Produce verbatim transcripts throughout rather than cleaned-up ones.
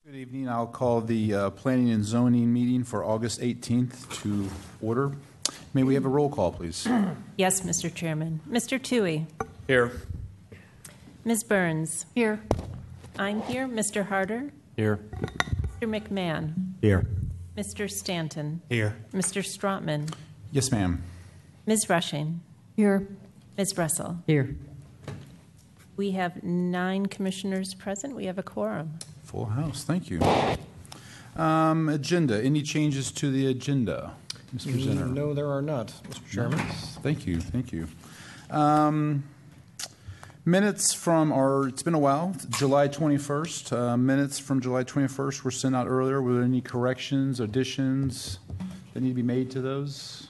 Good evening. I'll call the uh, Planning and Zoning meeting for August eighteenth to order. May we have a roll call, please? Yes, Mister Chairman. Mister Toohey. Here. Miz Burns. Here. I'm here. Mister Harder. Here. Mister McMahon. Here. Mister Stanton. Here. Mister Strotman. Yes, ma'am. Miz Rushing. Here. Miz Russell. Here. We have nine commissioners present. We have a quorum. Full house. Thank you. Um, agenda. Any changes to the agenda? Mister Zinner? No, there are not, Mister Chairman. Thank you. Thank you. Um, minutes from our, it's been a while, July twenty-first. Uh, minutes from July twenty-first were sent out earlier. Were there any corrections, additions that need to be made to those?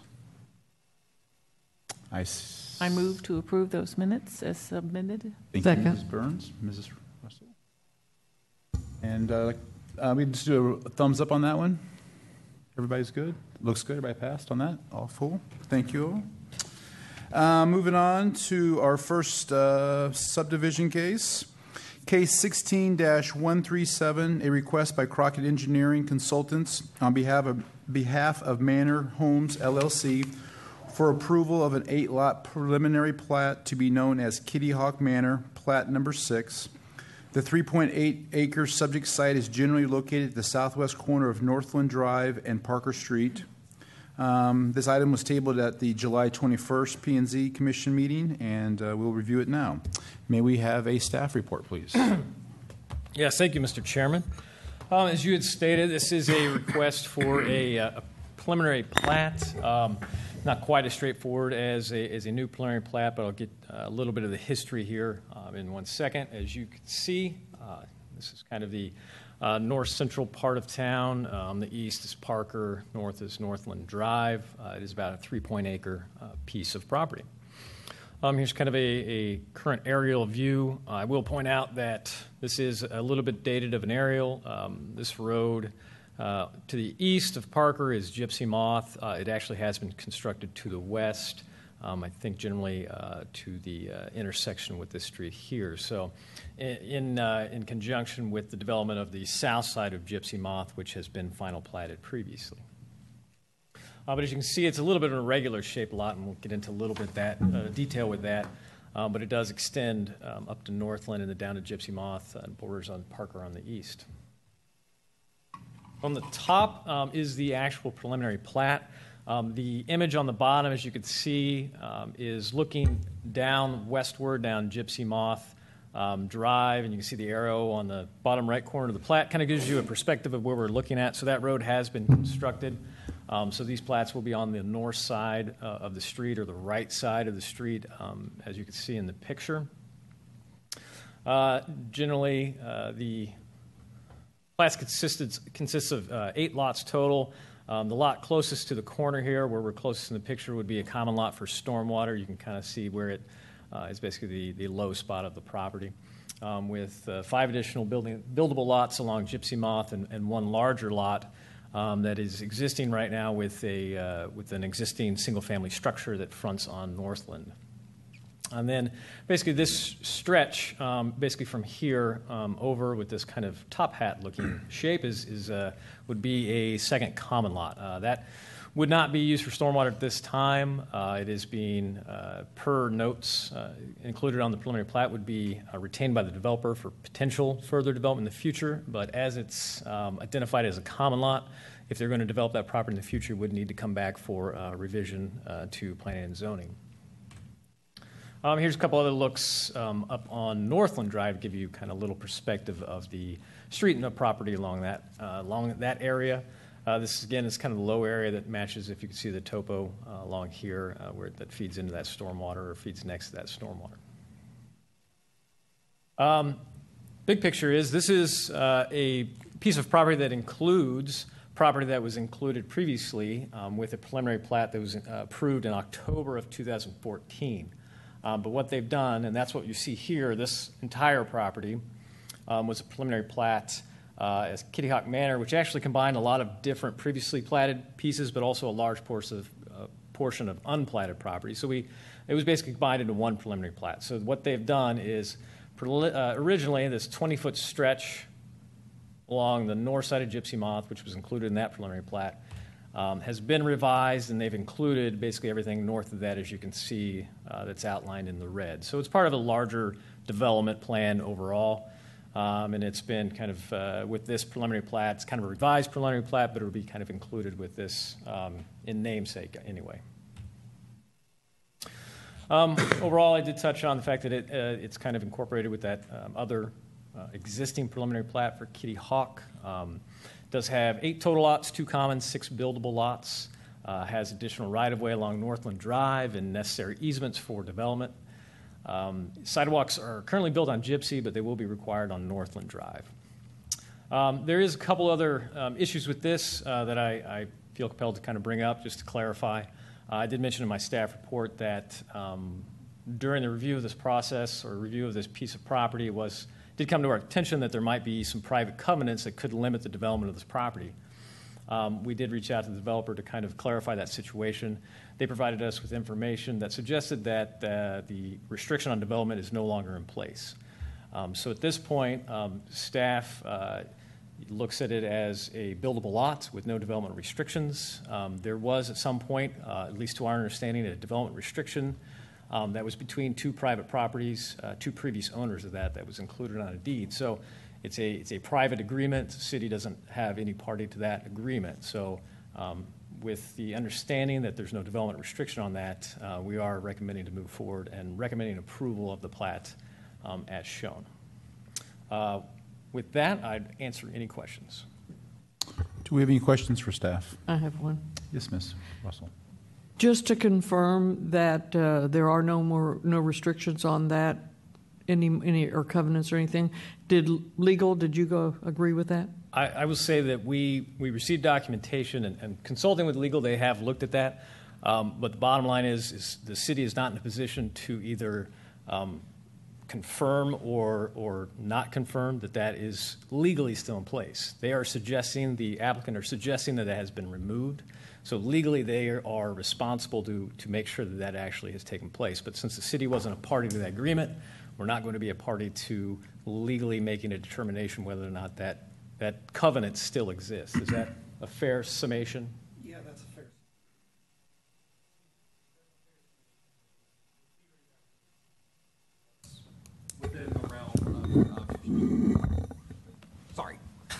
I, s- I move to approve those minutes as submitted. Thank Second. you, Missus Burns. Missus Russell. And uh, uh, we just do a thumbs up on that one. Everybody's good? Looks good. Everybody passed on that? All full? Thank you all. Uh, moving on to our first uh, subdivision case. Case sixteen dash one three seven, a request by Crockett Engineering Consultants on behalf of, behalf of Manor Homes, L L C, for approval of an eight-lot preliminary plat to be known as Kitty Hawk Manor, plat number six. The three point eight acre subject site is generally located at the southwest corner of Northland Drive and Parker Street. Um, this item was tabled at the July twenty-first P and Z Commission meeting, and uh, we'll review it now. May we have a staff report, please? Yes, thank you, Mister Chairman. Um, as you had stated, this is a request for a, uh, a preliminary plat. Um, not quite as straightforward as a, as a new preliminary plat, but I'll get a little bit of the history here um, in one second. As you can see, uh, this is kind of the uh, north-central part of town. Um, the east is Parker, north is Northland Drive. Uh, it is about a three point acre uh, piece of property. Um, here's kind of a, a current aerial view. Uh, I will point out that this is a little bit dated of an aerial. Um, this road uh, to the east of Parker is Gypsy Moth. Uh, it actually has been constructed to the west, um, I think generally uh, to the uh, intersection with this street here. So in, in, uh, in conjunction with the development of the south side of Gypsy Moth, which has been final platted previously. Uh, but as you can see, it's a little bit of a regular shaped lot, and we'll get into a little bit that uh, detail with that. Um, but it does extend um, up to Northland and then down to Gypsy Moth and borders on Parker on the east. On the top um, is the actual preliminary plat. Um, the image on the bottom, as you can see, um, is looking down westward down Gypsy Moth um, Drive, and you can see the arrow on the bottom right corner of the plat. Kind of gives you a perspective of where we're looking at. So that road has been constructed. Um, so these plats will be on the north side uh, of the street or the right side of the street, um, as you can see in the picture. Uh, generally, uh, the plats consisted, consists of uh, eight lots total. Um, the lot closest to the corner here, where we're closest in the picture, would be a common lot for stormwater. You can kind of see where it uh, is basically the, the low spot of the property, um, with uh, five additional building, buildable lots along Gypsy Moth and, and one larger lot Um, that is existing right now with a uh, with an existing single-family structure that fronts on Northland. And then basically this stretch, um, basically from here um, over with this kind of top hat-looking shape is, is uh, would be a second common lot. Uh, that would not be used for stormwater at this time. Uh, it is being, uh, per notes uh, included on the preliminary plat, would be uh, retained by the developer for potential further development in the future. But as it's um, identified as a common lot, if they're going to develop that property in the future, it would need to come back for uh, revision uh, to planning and zoning. Um, here's a couple other looks um, up on Northland Drive to give you kind of a little perspective of the street and the property along that uh, along that area. Uh, this, again, is kind of the low area that matches, if you can see the topo uh, along here, uh, where that feeds into that stormwater or feeds next to that stormwater. Um, big picture is this is uh, a piece of property that includes property that was included previously um, with a preliminary plat that was uh, approved in October of two thousand fourteen. Um, but what they've done, and that's what you see here, this entire property um, was a preliminary plat Uh, as Kitty Hawk Manor, which actually combined a lot of different previously platted pieces, but also a large portion of, uh, portion of unplatted property. So we, it was basically combined into one preliminary plat. So what they've done is, uh, originally this twenty-foot stretch along the north side of Gypsy Moth, which was included in that preliminary plat, um, has been revised, and they've included basically everything north of that, as you can see, uh, that's outlined in the red. So it's part of a larger development plan overall, um, and it's been kind of, uh, with this preliminary plat, it's kind of a revised preliminary plat, but it'll be kind of included with this um, in namesake anyway. Um, overall, I did touch on the fact that it, uh, it's kind of incorporated with that um, other uh, existing preliminary plat for Kitty Hawk. Um, does have eight total lots, two common, six buildable lots. Uh, has additional right-of-way along Northland Drive and necessary easements for development. Um, sidewalks are currently built on Gypsy, but they will be required on Northland Drive. Um, there is a couple other um, issues with this uh, that I, I feel compelled to kind of bring up just to clarify. Uh, I did mention in my staff report that um, during the review of this process or review of this piece of property, it was did come to our attention that there might be some private covenants that could limit the development of this property. Um, we did reach out to the developer to kind of clarify that situation. They provided us with information that suggested that uh, the restriction on development is no longer in place. Um, so at this point, um, staff uh, looks at it as a buildable lot with no development restrictions. Um, there was at some point, uh, at least to our understanding, a development restriction um, that was between two private properties, uh, two previous owners of that, that was included on a deed. So it's a, it's a private agreement. The city doesn't have any party to that agreement. So um, with the understanding that there's no development restriction on that, uh, we are recommending to move forward and recommending approval of the plat um, as shown. Uh, With that, I'd answer any questions. Do we have any questions for staff? I have one. Yes, Miz Russell. Just to confirm that uh, there are no more no restrictions on that, any any or covenants or anything. Did legal? Did you go agree with that? I, I will say that we, we received documentation and, and consulting with legal, they have looked at that. Um, but the bottom line is, is the city is not in a position to either um, confirm or or not confirm that that is legally still in place. They are suggesting, the applicant are suggesting that that has been removed. So legally they are responsible to, to make sure that that actually has taken place. But since the city wasn't a party to that agreement, we're not going to be a party to legally making a determination whether or not that, that covenant still exists. Is that a fair summation? Yeah, that's a fair. Within the realm of, of sorry.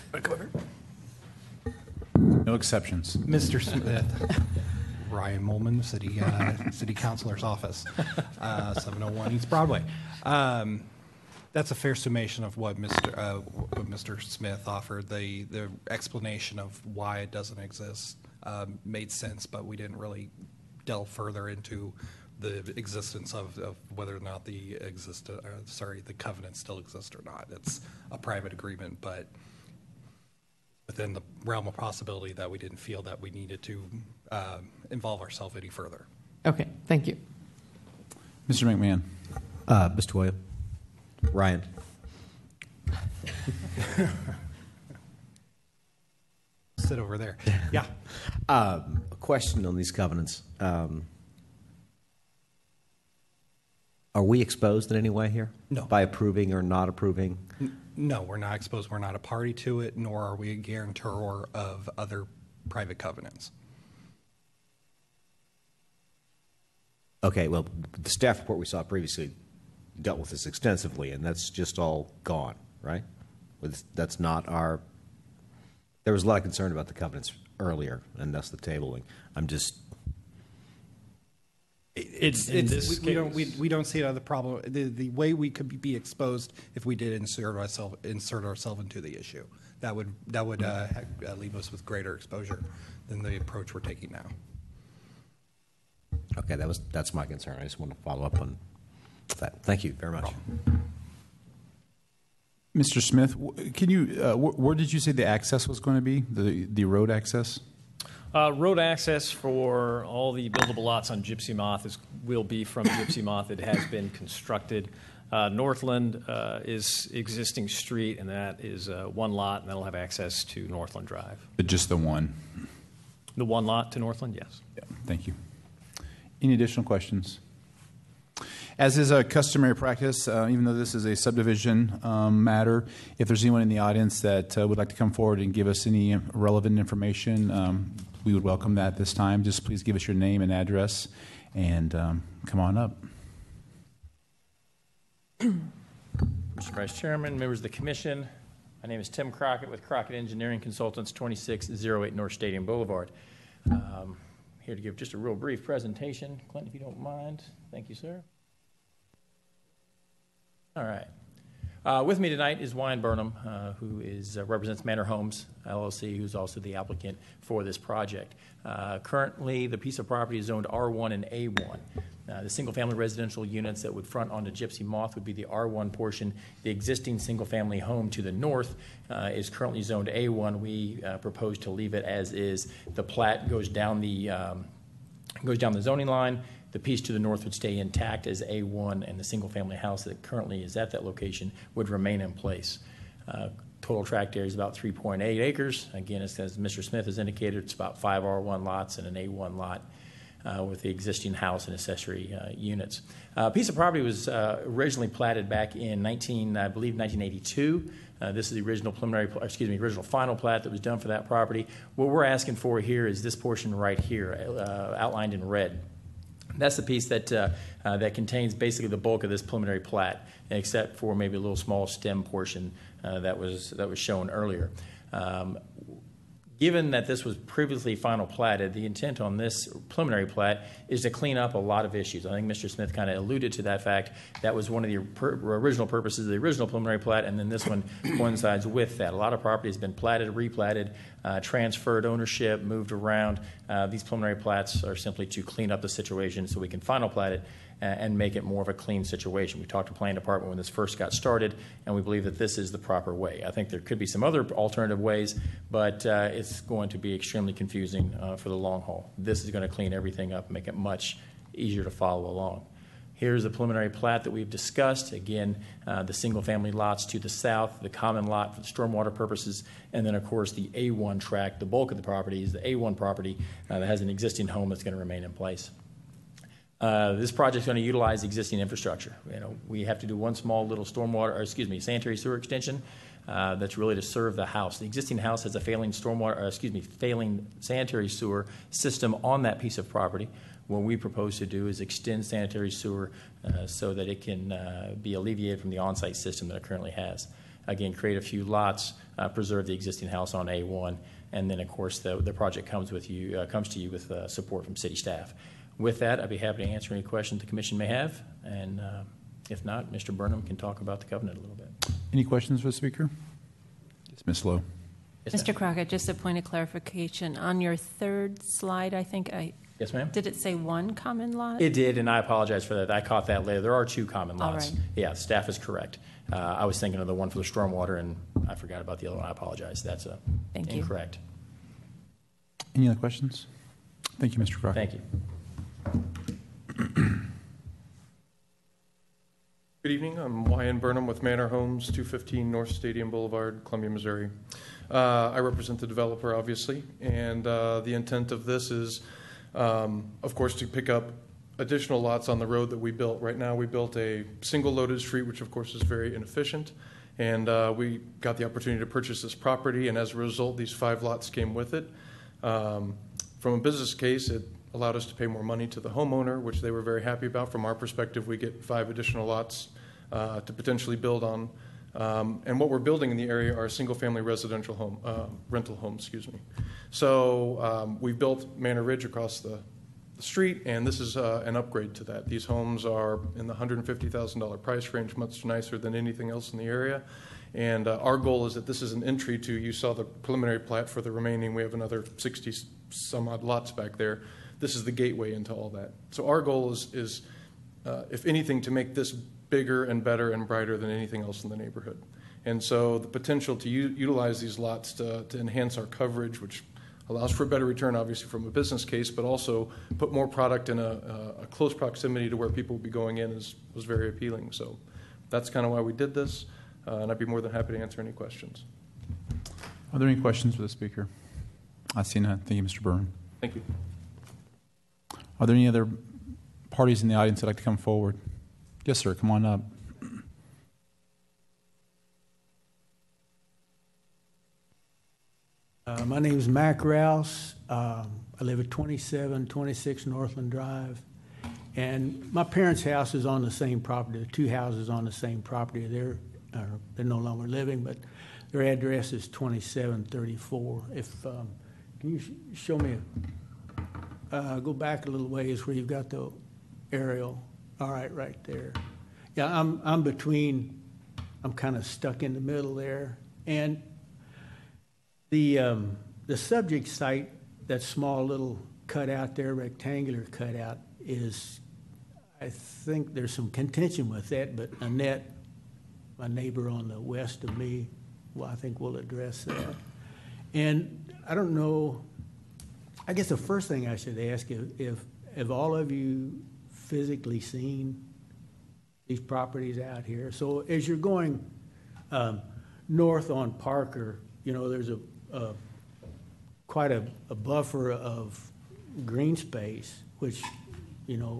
No exceptions. Mister Smith, Ryan Molman, City uh, City Councilor's Office, uh, seven oh one East Broadway. Um, that's a fair summation of what Mister Uh, what Mister Smith offered. The the explanation of why it doesn't exist um, made sense, but we didn't really delve further into the existence of, of whether or not the exist uh, sorry the covenant still exists or not. It's a private agreement, but within the realm of possibility that we didn't feel that we needed to uh, involve ourselves any further. Okay, thank you. Mister McMahon. Uh, Mister William. Ryan. Sit over there. Yeah. Um, a question on these covenants. Um, are we exposed in any way here? No. By approving or not approving? N- No, we're not exposed. We're not a party to it, nor are we a guarantor of other private covenants. Okay, well, the staff report we saw previously dealt with this extensively, and that's just all gone, right? With, that's not our... There was a lot of concern about the covenants earlier, and that's the tabling. I'm just... It's, In it's this we, we don't we, case- we don't see it as a problem. The the way we could be exposed if we did insert ourselves insert ourselves into the issue, that would that would uh, ha- uh, leave us with greater exposure than the approach we're taking now. Okay, that was that's my concern. I just want to follow up on that. Thank you very much. Mister Smith, w- can you, uh, wh- where did you say the access was going to be, the, the road access? Uh, road access for all the buildable lots on Gypsy Moth is, will be from Gypsy Moth. It has been constructed. Uh, Northland uh, is existing street, and that is uh, one lot, and that'll have access to Northland Drive. Just the one? The one lot to Northland, yes. Yeah, thank you. Any additional questions? As is a customary practice, uh, even though this is a subdivision um, matter, if there's anyone in the audience that uh, would like to come forward and give us any relevant information, um, we would welcome that this time. Just please give us your name and address and um, come on up. Mister Vice Chairman, members of the commission, my name is Tim Crockett with Crockett Engineering Consultants, twenty-six oh eight North Stadium Boulevard. Um, here to give just a real brief presentation. Clinton, if you don't mind. Thank you, sir. All right. Uh, with me tonight is Wyan Burnham, uh, who is, uh, represents Manor Homes, L L C, who's also the applicant for this project. Uh, currently, the piece of property is zoned R one and A one. Uh, the single-family residential units that would front onto Gypsy Moth would be the R one portion. The existing single-family home to the north uh, is currently zoned A one. We uh, propose to leave it as is. The plat goes down the um, goes down the zoning line. The piece to the north would stay intact as A one, and the single-family house that currently is at that location would remain in place. Uh, total tract area is about three point eight acres. Again, as, as Mister Smith has indicated, it's about five R one lots and an A one lot. Uh, with the existing house and accessory uh, units. A uh, piece of property was uh, originally platted back in nineteen, I believe, nineteen eighty-two. Uh, this is the original preliminary, excuse me, original final plat that was done for that property. What we're asking for here is this portion right here, uh, outlined in red. That's the piece that uh, uh, that contains basically the bulk of this preliminary plat, except for maybe a little small stem portion uh, that was that was shown earlier. Um, Given that this was previously final platted, the intent on this preliminary plat is to clean up a lot of issues. I think Mister Smith kind of alluded to that fact. That was one of the per- original purposes of the original preliminary plat, and then this one coincides with that. A lot of property has been platted, replatted, uh, transferred ownership, moved around. Uh, these preliminary plats are simply to clean up the situation so we can final plat it and make it more of a clean situation. We talked to planning department when this first got started, and we believe that this is the proper way. I think there could be some other alternative ways, but uh, it's going to be extremely confusing uh, for the long haul. This is going to clean everything up and make it much easier to follow along. Here's the preliminary plat that we've discussed. Again, uh, the single-family lots to the south, the common lot for the stormwater purposes, and then, of course, the A one tract. The bulk of the property is the A one property uh, that has an existing home that's going to remain in place. Uh, this project is going to utilize existing infrastructure. You know, we have to do one small little stormwater, or excuse me, sanitary sewer extension uh, that's really to serve the house. The existing house has a failing stormwater, or excuse me, failing sanitary sewer system on that piece of property. What we propose to do is extend sanitary sewer uh, so that it can uh, be alleviated from the on-site system that it currently has. Again, create a few lots, uh, preserve the existing house on A one, and then, of course, the, the project comes with you, uh, comes to you with uh, support from city staff. With that, I'd be happy to answer any questions the commission may have, and uh, if not, Mister Burnham can talk about the covenant a little bit. Any questions for the speaker? Yes, Miz Lowe. Yes, Mister ma'am. Crockett, just a point of clarification. On your third slide, I think I, Yes, ma'am. did it say one common lot? It did, and I apologize for that. I caught that later. There are two common All lots. right. Yeah, staff is correct. Uh, I was thinking of the one for the stormwater, and I forgot about the other one. I apologize. That's uh, Thank you. incorrect. Any other questions? Thank you, Mister Crockett. Thank you. Good evening. I'm Wyan Burnham with Manor Homes, two fifteen North Stadium Boulevard, Columbia, Missouri. Uh, I represent the developer, obviously, and uh, the intent of this is, um, of course, to pick up additional lots on the road that we built. Right now, we built a single-loaded street, which, of course, is very inefficient, and uh, we got the opportunity to purchase this property, and as a result, these five lots came with it. Um, from a business case, it allowed us to pay more money to the homeowner, which they were very happy about. From our perspective, we get five additional lots uh, to potentially build on. Um, and what we're building in the area are single-family residential home, uh, rental homes, excuse me. So um, we've built Manor Ridge across the, the street, and this is uh, an upgrade to that. These homes are in the one hundred fifty thousand dollars price range, much nicer than anything else in the area. And uh, our goal is that this is an entry to, you saw the preliminary plat for the remaining, we have another sixty some odd lots back there. This is the gateway into all that. So our goal is, is uh, if anything, to make this bigger and better and brighter than anything else in the neighborhood. And so the potential to u- utilize these lots to, to enhance our coverage, which allows for a better return, obviously, from a business case, but also put more product in a, a, a close proximity to where people will be going in is, was very appealing. So that's kind of why we did this, uh, and I'd be more than happy to answer any questions. Are there any questions for the speaker? I see none. Thank you, Mister Burnham. Thank you. Are there any other parties in the audience that would like to come forward? Yes, sir. Come on up. Uh, my name is Mac Rouse. Um, I live at twenty-seven twenty-six Northland Drive. And my parents' house is on the same property. The two houses on the same property. They're, uh, they're no longer living, but their address is twenty-seven thirty-four. If, um, can you sh- show me, a, uh, go back a little ways where you've got the aerial. All right, right there. Yeah, I'm, I'm between, I'm kind of stuck in the middle there. And The, um, the subject site, that small little cutout there, rectangular cutout, is, I think there's some contention with that, but Annette, my neighbor on the west of me, well, I think we'll address that. And I don't know, I guess the first thing I should ask if, if have all of you physically seen these properties out here? So as you're going um, north on Parker, you know, there's a Uh, quite a, a buffer of green space, which, you know,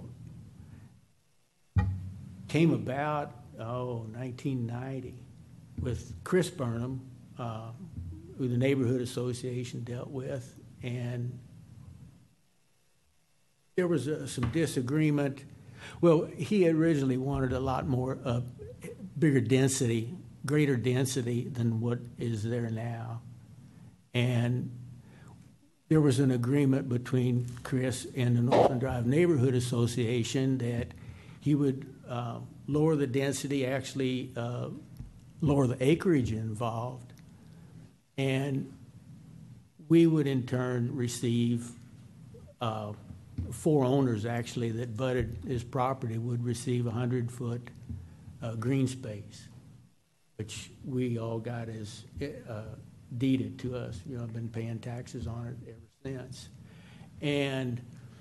came about, oh, nineteen ninety, with Chris Burnham, uh, who the Neighborhood Association dealt with, and there was uh, some disagreement. Well, he originally wanted a lot more, uh, bigger density, greater density than what is there now. And there was an agreement between Chris and the Northland Drive Neighborhood Association that he would uh, lower the density, actually uh, lower the acreage involved, and we would in turn receive, uh, four owners actually that butted his property would receive a hundred-foot uh, green space, which we all got as uh, deeded to us. You know, I've been paying taxes on it ever since. And,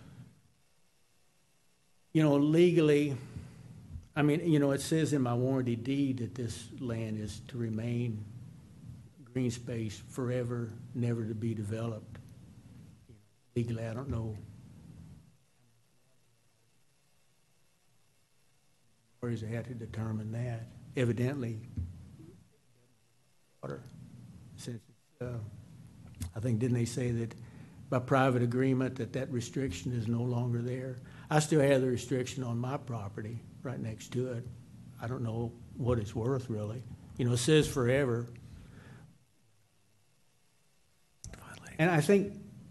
you know, legally, I mean, you know, it says in my warranty deed that this land is to remain green space forever, never to be developed. Legally, I don't know. Or is they had to determine that. Evidently, water. Since, uh, I think, didn't they say that by private agreement that that restriction is no longer there? I still have the restriction on my property right next to it. I don't know what it's worth, really. You know, it says forever. And I think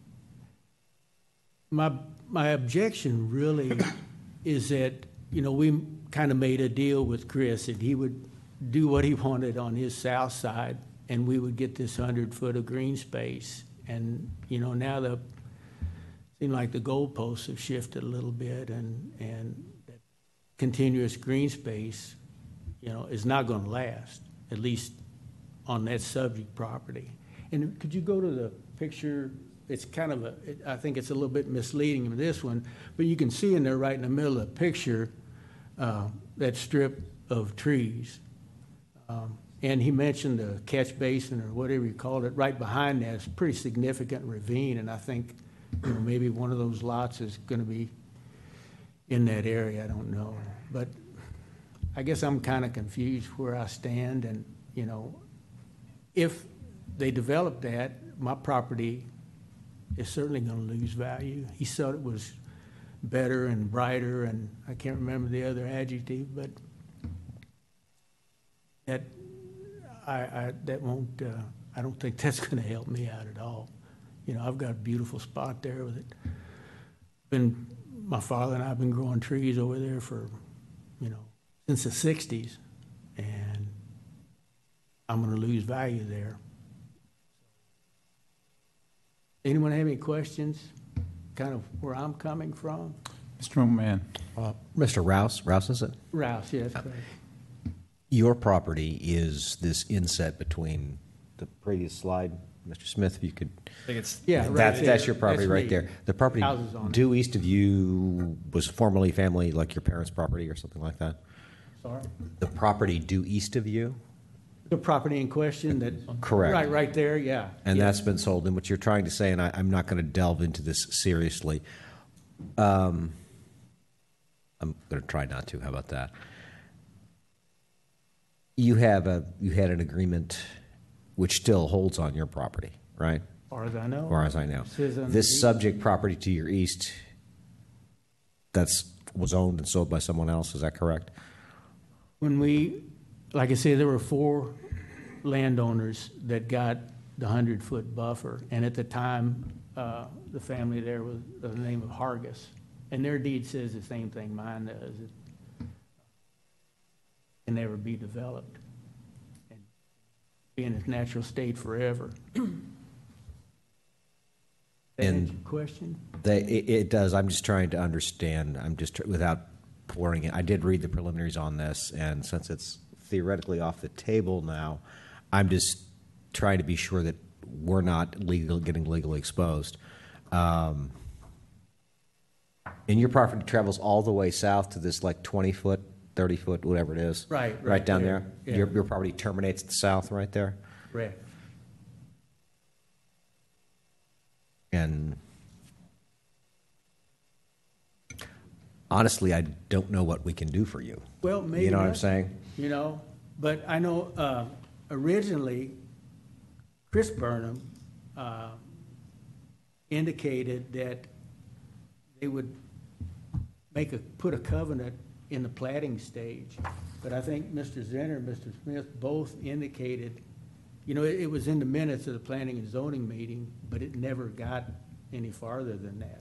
my my objection really is that, you know, we kind of made a deal with Chris that he would do what he wanted on his south side, and we would get this hundred foot of green space. And, you know, now the, seem like the goalposts have shifted a little bit, and, and that continuous green space, you know, is not going to last, at least on that subject property. And could you go to the picture? It's kind of a, it, I think it's a little bit misleading in this one, but you can see in there right in the middle of the picture, uh, that strip of trees. Um, And he mentioned the catch basin or whatever you called it. Right behind that is a pretty significant ravine, and I think, you know, maybe one of those lots is going to be in that area. I don't know, but I guess I'm kind of confused where I stand. And, you know, if they develop that, my property is certainly going to lose value. He said it was better and brighter, and I can't remember the other adjective, but that. I, I that won't. Uh, I don't think that's going to help me out at all. You know, I've got a beautiful spot there with it. Been my father and I've been growing trees over there for, you know, since the sixties, and I'm going to lose value there. Anyone have any questions? Kind of where I'm coming from. Mister McMahon. Uh, Mister Rouse, Rouse is it? Rouse, yes, correct. Your property is this inset between the previous slide, Mister Smith, if you could. I think it's Yeah, right That's, there. that's your property That's right me. there. The property Houses on it. due east of you was formerly family, like your parents' property or something like that? Sorry. The property due east of you? The property in question that. Correct. Right, right there, yeah. And Yeah. that's been sold. And what you're trying to say, and I, I'm not going to delve into this seriously, um, I'm going to try not to. How about that? You have a, you had an agreement which still holds on your property, right? As far as I know. As far as I know. Says on the This deed. subject property to your east, that's, was owned and sold by someone else, is that correct? When we, like I said, there were four landowners that got the hundred-foot buffer, and at the time, uh, the family there was the name of Hargis, and their deed says the same thing mine does. It can never be developed and be in its natural state forever. That And- answer your question? They, it, it does. I'm just trying to understand. I'm just, tr- without pouring it, I did read the preliminaries on this, and since it's theoretically off the table now, I'm just trying to be sure that we're not legal, getting legally exposed. Um, and your property travels all the way south to this like twenty foot, thirty foot, whatever it is. Right, Right, right down there. there. Yeah. Your, your property terminates at the south, right there. Correct. And honestly, I don't know what we can do for you. Well, maybe You know what I'm not. saying? You know, but I know uh, originally, Chris Burnham uh, indicated that they would make a, put a covenant in the plating stage. But I think Mister Zenner and Mister Smith both indicated, you know, it, it was in the minutes of the planning and zoning meeting, but it never got any farther than that.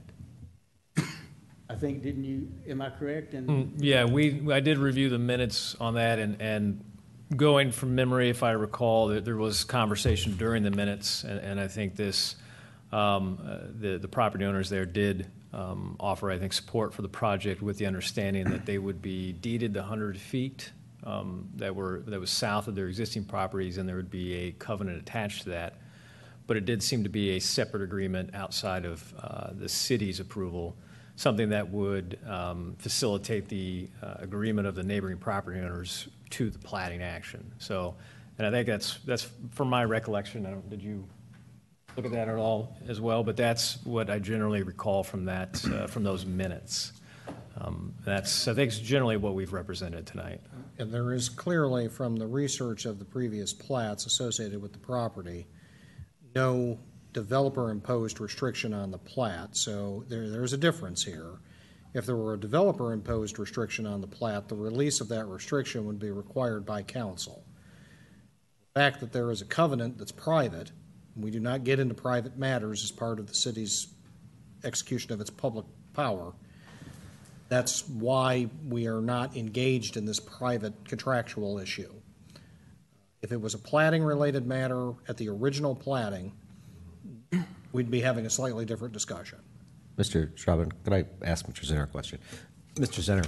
I think, didn't you, am I correct? And Mm, Yeah, we, I did review the minutes on that, and, and going from memory, if I recall, there, there was conversation during the minutes, and, and I think this, um, uh, the, the property owners there did um, offer, I think, support for the project with the understanding that they would be deeded the hundred feet um, that were, that was south of their existing properties, and there would be a covenant attached to that. But it did seem to be a separate agreement outside of uh, the city's approval, something that would um, facilitate the uh, agreement of the neighboring property owners to the plating action. So, and I think that's, that's from my recollection. I don't, did you look at that at all as well? But that's what I generally recall from that, uh, from those minutes. Um, That's, I think it's generally what we've represented tonight. And there is clearly, from the research of the previous plats associated with the property, no developer-imposed restriction on the plat, so there, there's a difference here. If there were a developer-imposed restriction on the plat, the release of that restriction would be required by council. The fact that there is a covenant that's private, we do not get into private matters as part of the city's execution of its public power. That's why we are not engaged in this private contractual issue. If it was a platting-related matter at the original platting, we'd be having a slightly different discussion. Mister Straubing, could I ask Mister Zenner a question? Mister Zenner,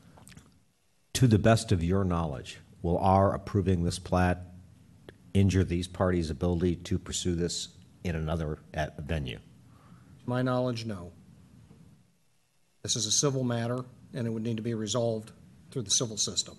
to the best of your knowledge, will our approving this plat injure these parties' ability to pursue this in another at venue? To my knowledge, no. This is a civil matter, and it would need to be resolved through the civil system.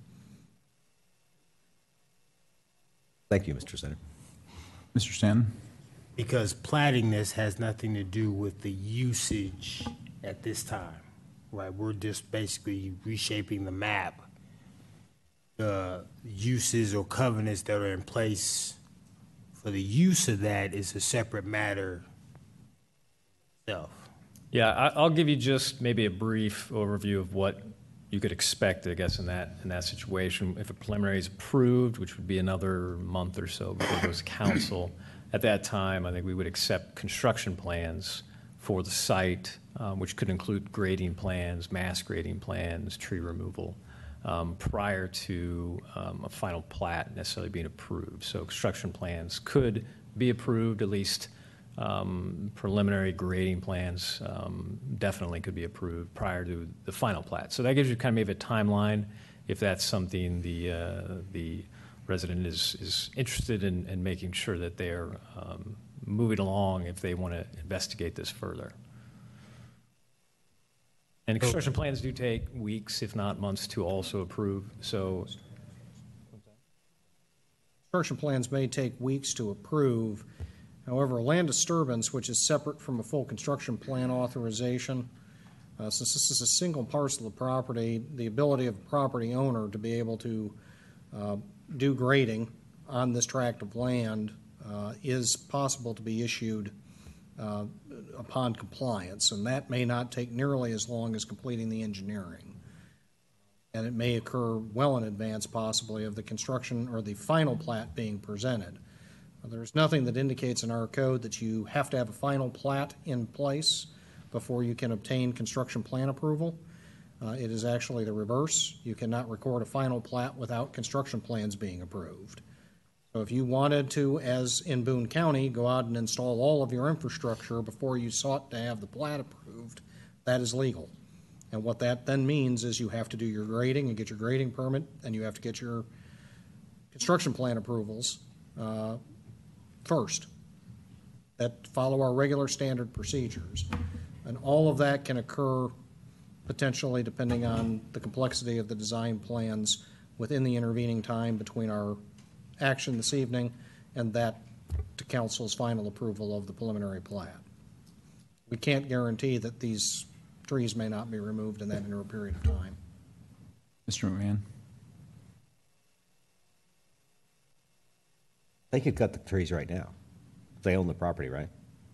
Thank you, Mister Zenner. Mister Stanton? Because platting this has nothing to do with the usage at this time, right? We're just basically reshaping the map. The uses or covenants that are in place for the use of that is a separate matter itself. Yeah, I, I'll give you just maybe a brief overview of what you could expect, I guess, in that, in that situation. If a preliminary is approved, which would be another month or so before it goes to council, at that time, I think we would accept construction plans for the site, um, which could include grading plans, mass grading plans, tree removal, um, prior to um, a final plat necessarily being approved. So construction plans could be approved, at least um, preliminary grading plans um, definitely could be approved prior to the final plat. So that gives you kind of maybe a timeline if that's something the uh, the resident is, is interested in, in making sure that they're um, moving along if they want to investigate this further. And construction plans do take weeks, if not months, to also approve. So Construction plans may take weeks to approve. However, a land disturbance, which is separate from a full construction plan authorization, uh, since this is a single parcel of property, the ability of a property owner to be able to uh, do grading on this tract of land uh, is possible to be issued uh, upon compliance, and that may not take nearly as long as completing the engineering. And it may occur well in advance, possibly, of the construction or the final plat being presented. There's nothing that indicates in our code that you have to have a final plat in place before you can obtain construction plan approval. Uh, it is actually the reverse. You cannot record a final plat without construction plans being approved. So if you wanted to, as in Boone County, go out and install all of your infrastructure before you sought to have the plat approved, that is legal. And what that then means is you have to do your grading and get your grading permit, and you have to get your construction plan approvals uh, first that follow our regular standard procedures. And all of that can occur potentially, depending on the complexity of the design plans, within the intervening time between our action this evening and that to council's final approval of the preliminary plat. We can't guarantee that these trees may not be removed in that interim period of time. Mister McMahon? They could cut the trees right now. They own the property, right?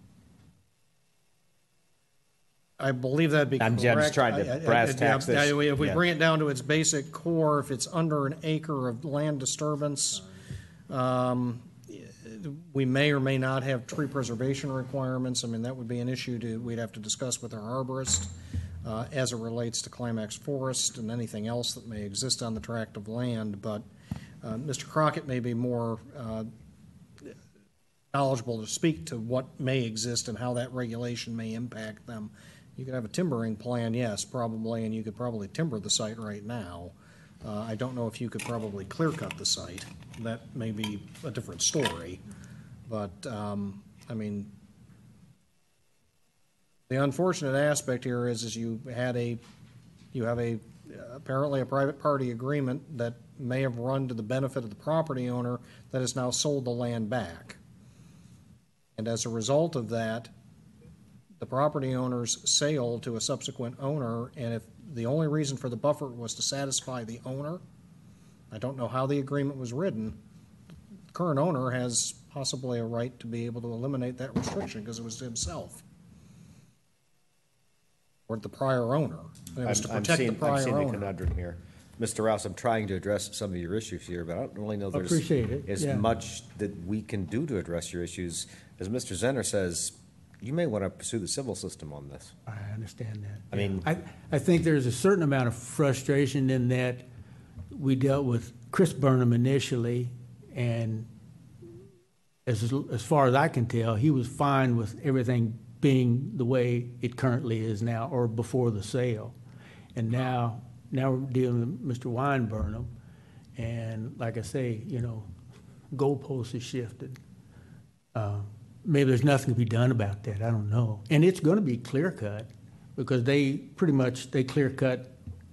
I believe that'd be I'm correct. just- I'm just trying to I- I- brass I- tacks yeah, this. If we Yeah. bring it down to its basic core, if it's under an acre of land disturbance, um, we may or may not have tree preservation requirements. I mean, that would be an issue to, we'd have to discuss with our arborist uh, as it relates to Climax Forest and anything else that may exist on the tract of land. But uh, Mister Crockett may be more uh, knowledgeable to speak to what may exist and how that regulation may impact them. You could have a timbering plan, yes, probably, and you could probably timber the site right now. Uh, I don't know if you could probably clear cut the site. That may be a different story. But, um, I mean, the unfortunate aspect here is, is you had a, you have a, apparently a private party agreement that may have run to the benefit of the property owner that has now sold the land back. And as a result of that, the property owner's sale to a subsequent owner, and if the only reason for the buffer was to satisfy the owner, I don't know how the agreement was written, the current owner has possibly a right to be able to eliminate that restriction because it was to himself. Or the prior owner. And it was to I'm- I'm protect the seeing- I'm prior seeing the owner. conundrum here. Mister Rouse, I'm trying to address some of your issues here, but I don't really know there's Appreciate it, as yeah. much that we can do to address your issues. As Mister Zenner says, you may want to pursue the civil system on this. I understand that. I mean- I, I think there's a certain amount of frustration in that we dealt with Chris Burnham initially, and as, as far as I can tell, he was fine with everything being the way it currently is now, or before the sale. And now, now we're dealing with Mister Weinburnham, and like I say, you know, goalposts have shifted. Uh, Maybe there's nothing to be done about that, I don't know. And it's gonna be clear cut, because they, pretty much, they clear cut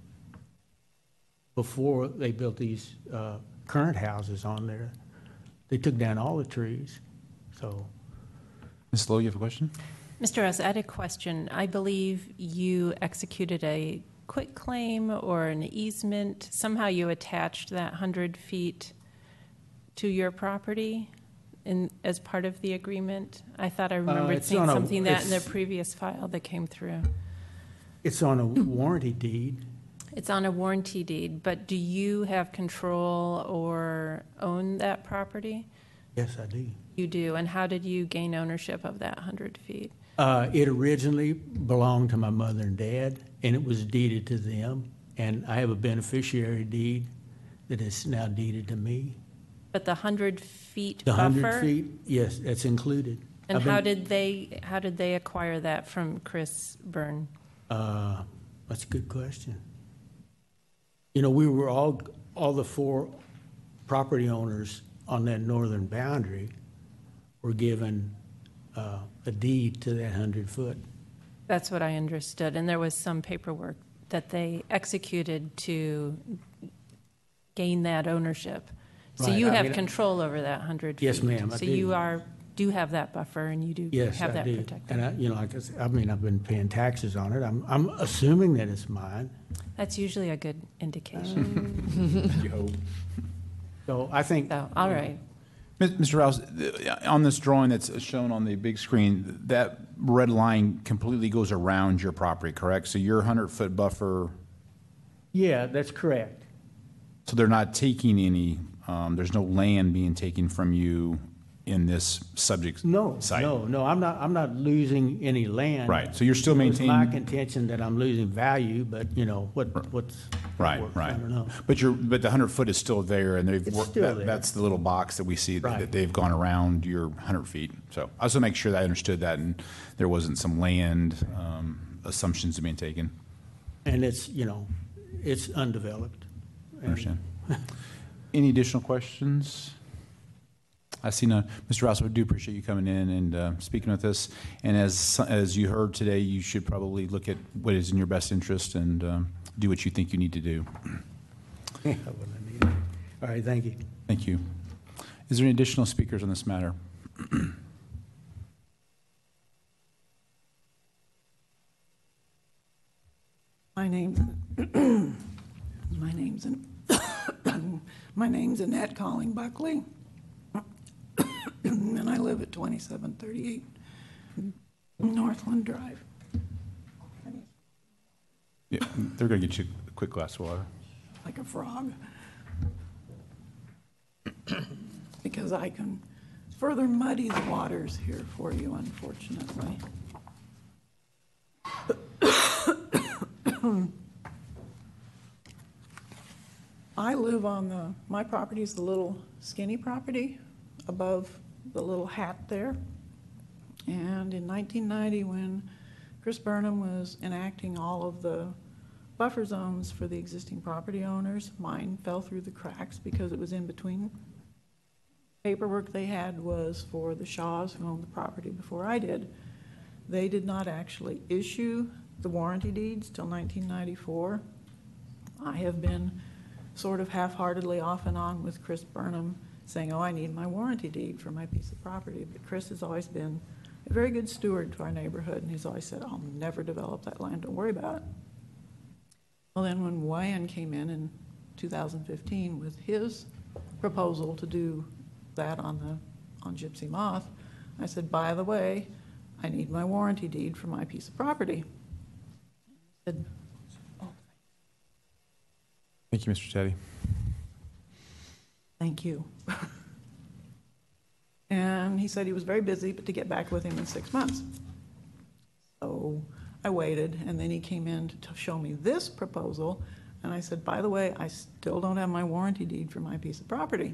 before they built these, uh, current houses on there. They took down all the trees, so. Miz Lowe, you have a question? Mister Ross, I had a question. I believe you executed a quitclaim or an easement. Somehow you attached that one hundred feet to your property in, as part of the agreement. I thought I remembered it's seeing on a- something that in the it's- previous file that came through. It's on a warranty deed. It's on a warranty deed, but do you have control or own that property? Yes, I do. You do, and how did you gain ownership of that one hundred feet? Uh, it originally belonged to my mother and dad, and it was deeded to them. And I have a beneficiary deed that is now deeded to me. But the one hundred feet The buffer? hundred feet, yes, that's included. And I've been- how did they, how did they acquire that from Chris Byrne? Uh, that's a good question. You know, we were all, all the four property owners on that northern boundary were given uh, a deed to that hundred foot. That's what I understood, and there was some paperwork that they executed to gain that ownership. So Right, you I have mean- control over that one hundred feet? Yes, ma'am, I So do. you are, do have that buffer, and you do Yes, have I that do. protected? And I, you know, like I said, I mean, I've been paying taxes on it. I'm, I'm assuming that it's mine. That's usually a good indication. You hope. So I think. So, all right. Mister Rouse, the- on this drawing that's shown on the big screen, that red line completely goes around your property, correct? So your hundred-foot buffer, Yeah, that's correct. so they're not taking any, um, there's no land being taken from you in this subject No, site? no, no, I'm not, I'm not losing any land. Right, so you're still It's my maintaining, contention that I'm losing value, but, you know, what, what's. right, works, right. I don't know. But you're, but the hundred-foot is still there, and they've, It's worked- still that- there. that's the little box that we see, that Right. that they've gone around your hundred feet. So I just want to make sure that I understood that, and there wasn't some land um, assumptions being taken. And it's, you know, it's undeveloped. I understand. Any additional questions? I see none. Mister Rouse, I do appreciate you coming in and uh, speaking with us. And as as you heard today, you should probably look at what is in your best interest and um, do what you think you need to do. Yeah, what I needed. All right, thank you. Thank you. Is there any additional speakers on this matter? My name's, my name's, my name's Annette Calling Buckley, and I live at twenty-seven thirty-eight Northland Drive. Yeah, they're going to get you a quick glass of water. Like a frog. Because I can further muddy the waters here for you, unfortunately. I live on the, my property is the little skinny property above the little hat there. And in nineteen ninety, when Chris Burnham was enacting all of the buffer zones for the existing property owners, mine fell through the cracks because it was in between. Paperwork they had was for the Shaws who owned the property before I did. They did not actually issue the warranty deeds till nineteen ninety-four. I have been sort of half-heartedly off and on with Chris Burnham saying, oh, I need my warranty deed for my piece of property. But Chris has always been a very good steward to our neighborhood, and he's always said, I'll never develop that land, don't worry about it. Well, then when Wyan came in in two thousand fifteen with his proposal to do that on the on Gypsy Moth, I said, by the way, I need my warranty deed for my piece of property. He said, oh, Thank you, Mister Teddy. thank you. And he said he was very busy, but to get back with him in six months. So I waited, and then he came in to t- show me this proposal, and I said, by the way, I still don't have my warranty deed for my piece of property.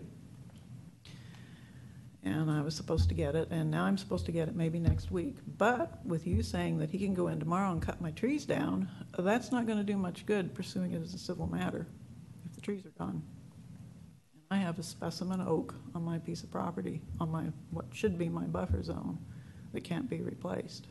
And I was supposed to get it, and now I'm supposed to get it maybe next week. But with you saying that he can go in tomorrow and cut my trees down, that's not going to do much good pursuing it as a civil matter if the trees are gone. I have a specimen oak on my piece of property, on my, what should be my buffer zone, that can't be replaced.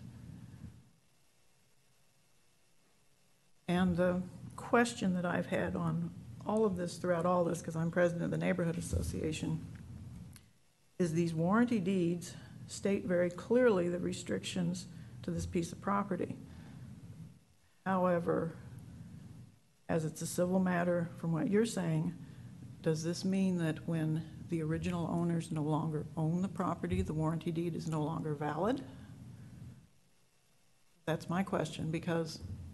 And the question that I've had on all of this, throughout all this, because I'm president of the Neighborhood Association, is these warranty deeds state very clearly the restrictions to this piece of property. However, as it's a civil matter, from what you're saying, does this mean that when the original owners no longer own the property, the warranty deed is no longer valid? That's my question, because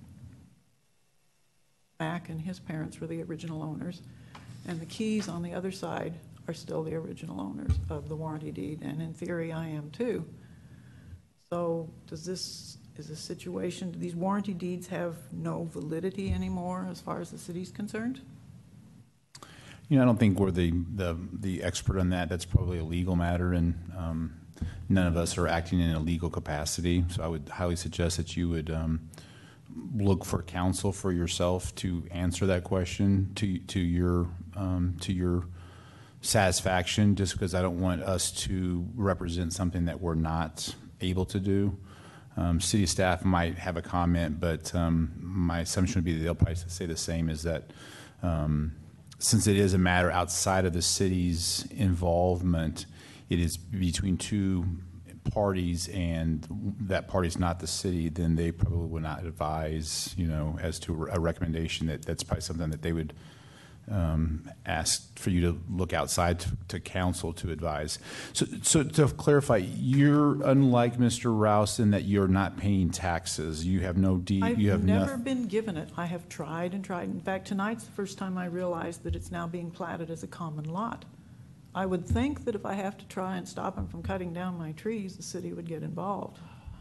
Mac and his parents were the original owners, and the keys on the other side are still the original owners of the warranty deed, and in theory, I am too. So does this, is this situation, do these warranty deeds have no validity anymore as far as the city's concerned? You know, I don't think we're the, the, the expert on that. That's probably a legal matter, and um, none of us are acting in a legal capacity. So I would highly suggest that you would um, look for counsel for yourself to answer that question to to your um, to your satisfaction. Just because I don't want us to represent something that we're not able to do. Um, city staff might have a comment, but um, my assumption would be that they'll probably say the same. Is that um, since it is a matter outside of the city's involvement, it is between two parties, and that party is not the city, then they probably would not advise, you know, as to a recommendation. That that's probably something that they would um, asked for you to look outside to, to council to advise. So, so to clarify, you're unlike Mister Rouse in that you're not paying taxes. You have no deed. I've you have never noth- been given it. I have tried and tried. In fact, tonight's the first time I realized that it's now being platted as a common lot. I would think that if I have to try and stop them from cutting down my trees, the city would get involved.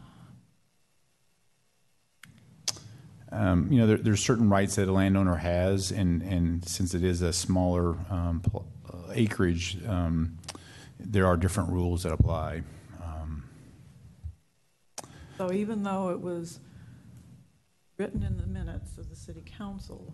Um, you know, there, there's certain rights that a landowner has, and, and since it is a smaller um, pl- uh, acreage, um, there are different rules that apply. Um, So even though it was written in the minutes of the city council,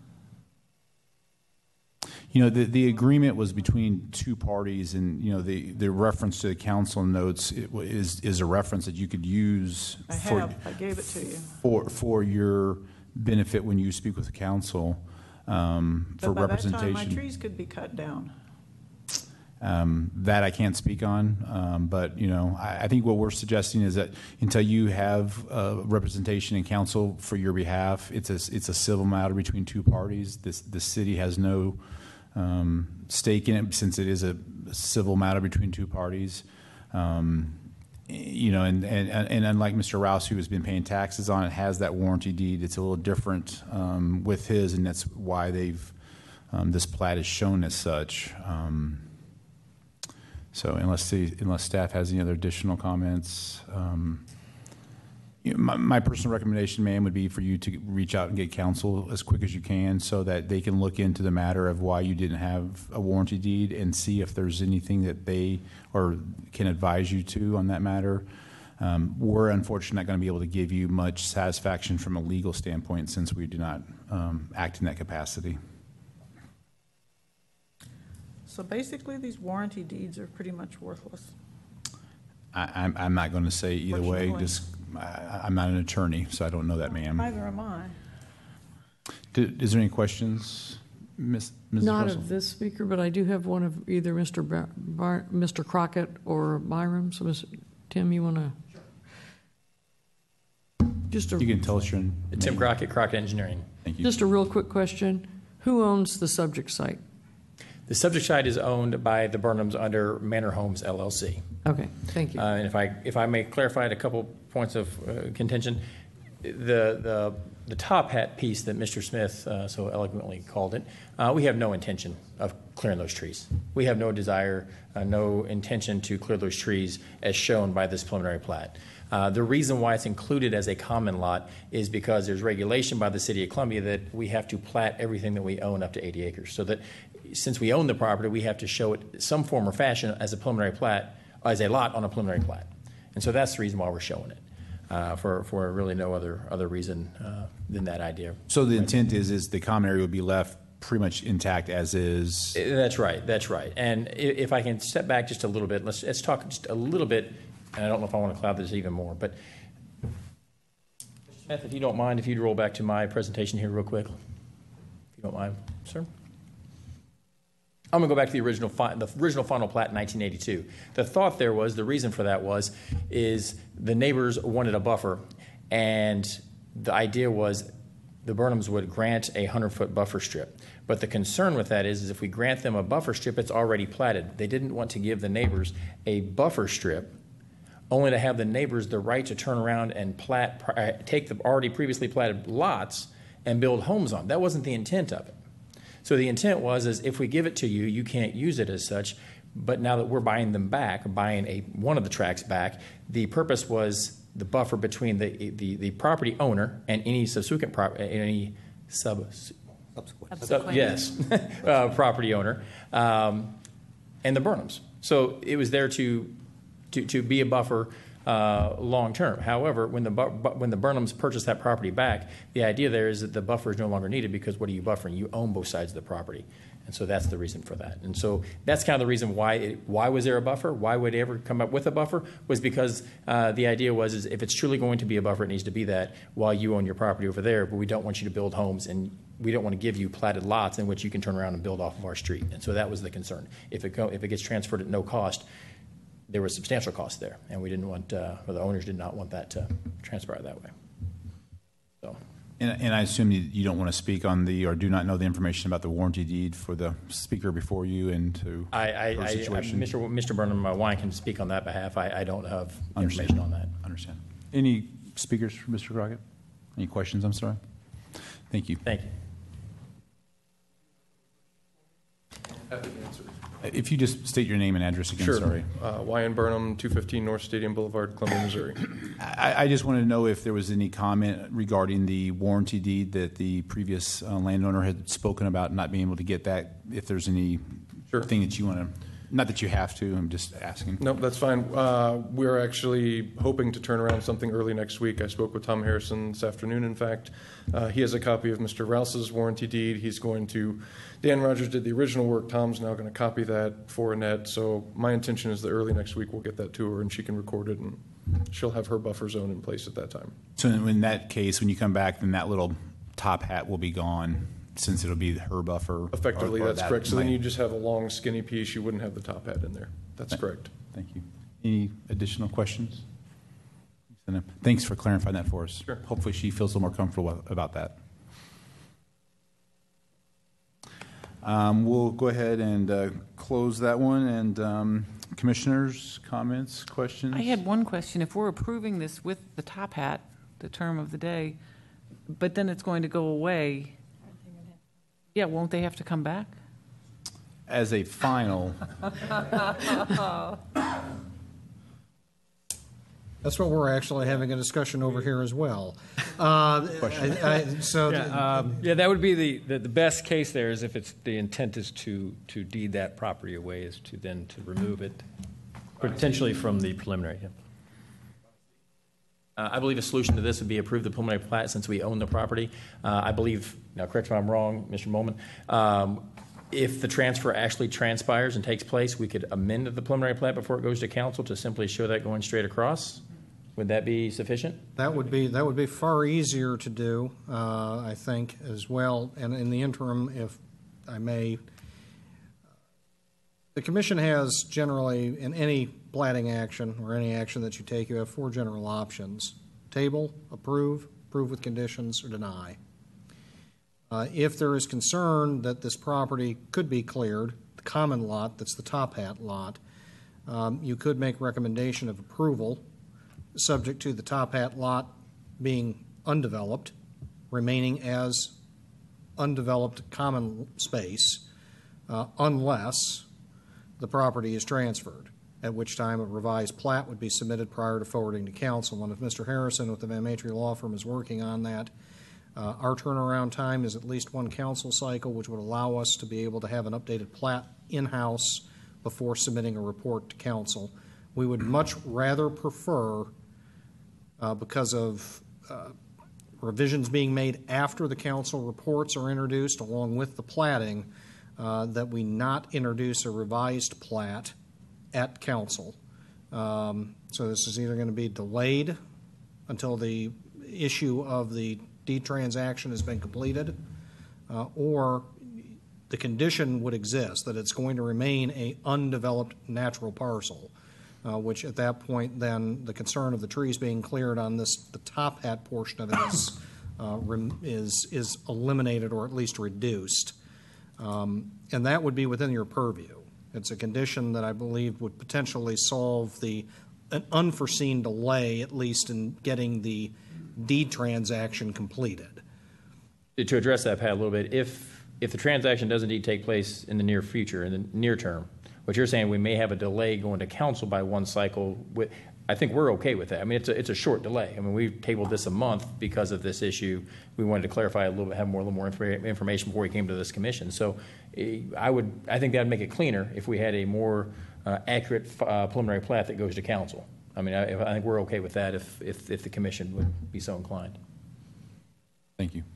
You know, the, the agreement was between two parties, and, you know, the, the reference to the council notes it wa- is, is a reference that you could use I for, have, I gave it to you. for, for your benefit when you speak with the council um, for But by that time, representation. my trees could be cut down. Um, that I can't speak on, um, but, you know, I, I think what we're suggesting is that until you have uh, representation in council for your behalf, it's a, it's a civil matter between two parties. This, the city has no um, stake in it since it is a civil matter between two parties. Um, you know, and, and, and unlike Mister Rouse, who has been paying taxes on it, has that warranty deed, it's a little different um, with his, and that's why they've, um, this plat is shown as such. Um, So unless the, unless staff has any other additional comments, um, you know, my, my personal recommendation, ma'am, would be for you to reach out and get counsel as quick as you can so that they can look into the matter of why you didn't have a warranty deed and see if there's anything that they or can advise you to on that matter. Um, we're unfortunately not going to be able to give you much satisfaction from a legal standpoint since we do not um, act in that capacity. So basically, these warranty deeds are pretty much worthless. I, I'm, I'm not going to say either way. Fortunately. Just, I, I'm not an attorney, so I don't know that, ma'am. Neither am I. Do- Is there any questions, Miz Missus Not Russell? of this speaker, but I do have one of either Mister Bar- Bar- Mister Crockett or Byram. So, Miz Tim, you want to? Just a, You can tell us your Tim name. Crockett, Crockett Engineering. Thank you. just a real quick question. Who owns the subject site? The subject site is owned by the Burnhams under Manor Homes L L C. Okay, thank you. Uh, And if I, if I may clarify a couple points of uh, contention, the, the, the top hat piece that Mister Smith uh, so eloquently called it, uh, we have no intention of clearing those trees. We have no desire, uh, no intention to clear those trees as shown by this preliminary plat. Uh, the reason why it's included as a common lot is because there's regulation by the City of Columbia that we have to plat everything that we own up to eighty acres. So that since we own the property, we have to show it some form or fashion as a preliminary plat, as a lot on a preliminary plat. And so that's the reason why we're showing it, uh, for, for really no other, other reason uh, than that idea. So the intent is, is the common area would be left pretty much intact as is? Uh, That's right, that's right. And i- if I can step back just a little bit, let's, let's talk just a little bit, and I don't know if I want to cloud this even more, but Mister Smith, if you don't mind, if you'd roll back to my presentation here real quick, if you don't mind, sir. I'm going to go back to the original, fi- the original final plat in nineteen eighty-two. The thought there was, the reason for that was, is the neighbors wanted a buffer, and the idea was the Burnhams would grant a hundred-foot buffer strip. But the concern with that is, is if we grant them a buffer strip, it's already platted. They didn't want to give the neighbors a buffer strip, only to have the neighbors the right to turn around and plat, uh, take the already previously platted lots and build homes on. That wasn't the intent of it. So the intent was, is if we give it to you, you can't use it as such. But now that we're buying them back, buying a one of the tracts back, the purpose was the buffer between the the, the property owner and any subsequent prop, any sub, Subsequent. sub yes uh, property owner um, and the Burnhams. So it was there to to, to be a buffer uh, long term. However, when the bu- bu- when the Burnhams purchased that property back, the idea there is that the buffer is no longer needed because what are you buffering? You own both sides of the property, and so that's the reason for that. And so that's kind of the reason why it, why was there a buffer? Why would they ever come up with a buffer? Was because uh, the idea was is if it's truly going to be a buffer, it needs to be that while you own your property over there, but we don't want you to build homes and we don't want to give you platted lots in which you can turn around and build off of our street. And so that was the concern. If it go, if it gets transferred at no cost, there was substantial cost there, and we didn't want, uh, or the owners did not want that to transpire that way. So, And, and I assume you, you don't want to speak on the, or do not know the information about the warranty deed for the speaker before you and to I, I, her I, I situation? Mister Mister Burnham, my wife, can speak on that behalf. I, I don't have information on that. Understand. Any speakers for Mister Crockett? Any questions? I'm sorry. Thank you. Thank you. Happy to answer. If you just state your name and address again, Sure. sorry. Uh, Wyan Burnham, two fifteen North Stadium Boulevard, Columbia, Missouri. I, I just wanted to know if there was any comment regarding the warranty deed that the previous uh, landowner had spoken about not being able to get that, if there's any Sure. thing that you want to, not that you have to, I'm just asking. Nope, that's fine. Uh, We're actually hoping to turn around something early next week. I spoke with Tom Harrison this afternoon, in fact. Uh, He has a copy of Mister Rouse's warranty deed. He's going to, Dan Rogers did the original work. Tom's now going to copy that for Annette. So my intention is that early next week we'll get that to her and she can record it and she'll have her buffer zone in place at that time. So in that case, when you come back, then that little top hat will be gone, since it'll be her buffer. Effectively, or- or that's that correct. So then might- you just have a long skinny piece. You wouldn't have the top hat in there. That's correct. Thank you. Any additional questions? Thanks for clarifying that for us. Sure. Hopefully she feels a little more comfortable about that. Um, We'll go ahead and uh, close that one. And um, commissioners, comments, questions? I had one question. If we're approving this with the top hat, the term of the day, but then it's going to go away, yeah, won't they have to come back? As a final, That's what we're actually having a discussion over here as well. Uh, I- I- So, Yeah, um, yeah, that would be the, the, the best case there is if it's, the intent is to, to deed that property away, is to then to remove it potentially from the preliminary. Yeah. Uh, I believe a solution to this would be approve the preliminary plat since we own the property. Uh, I believe, now correct me if I'm wrong, Mister Molman, um, if the transfer actually transpires and takes place, we could amend the preliminary plat before it goes to council to simply show that going straight across. Would that be sufficient? that would be, that would be far easier to do, uh, I think, as well. And in the interim, if I may, the commission has generally, in any platting action or any action that you take, you have four general options: table, approve, approve with conditions, or deny. Uh, If there is concern that this property could be cleared, the common lot, that's the top hat lot, um, you could make recommendation of approval, subject to the top hat lot being undeveloped, remaining as undeveloped common space, uh, unless the property is transferred, at which time a revised plat would be submitted prior to forwarding to council. And if Mister Harrison with the Van Matry Law Firm is working on that, uh, our turnaround time is at least one council cycle, which would allow us to be able to have an updated plat in-house before submitting a report to council. We would much rather prefer, uh, because of uh, revisions being made after the council reports are introduced along with the platting, uh, that we not introduce a revised plat at council. Um, so this is either going to be delayed until the issue of the deed transaction has been completed, uh, or the condition would exist that it's going to remain a undeveloped natural parcel, uh, which at that point then the concern of the trees being cleared on this, the top hat portion of it is, uh, rem- is, is eliminated or at least reduced. Um, and that would be within your purview. It's a condition that I believe would potentially solve the an unforeseen delay, at least in getting the deed transaction completed. To address that, Pat, a little bit, if, if the transaction does indeed take place in the near future, in the near term, what you're saying, we may have a delay going to council by one cycle. With, I think we're okay with that. I mean, it's a, it's a short delay. I mean, we tabled this a month because of this issue. We wanted to clarify a little bit, have more, a little more infor- information before we came to this commission. So eh, I would, I think that would make it cleaner if we had a more uh, accurate uh, preliminary plat that goes to council. I mean, I, I think we're okay with that if, if, if the commission would be so inclined. Thank you.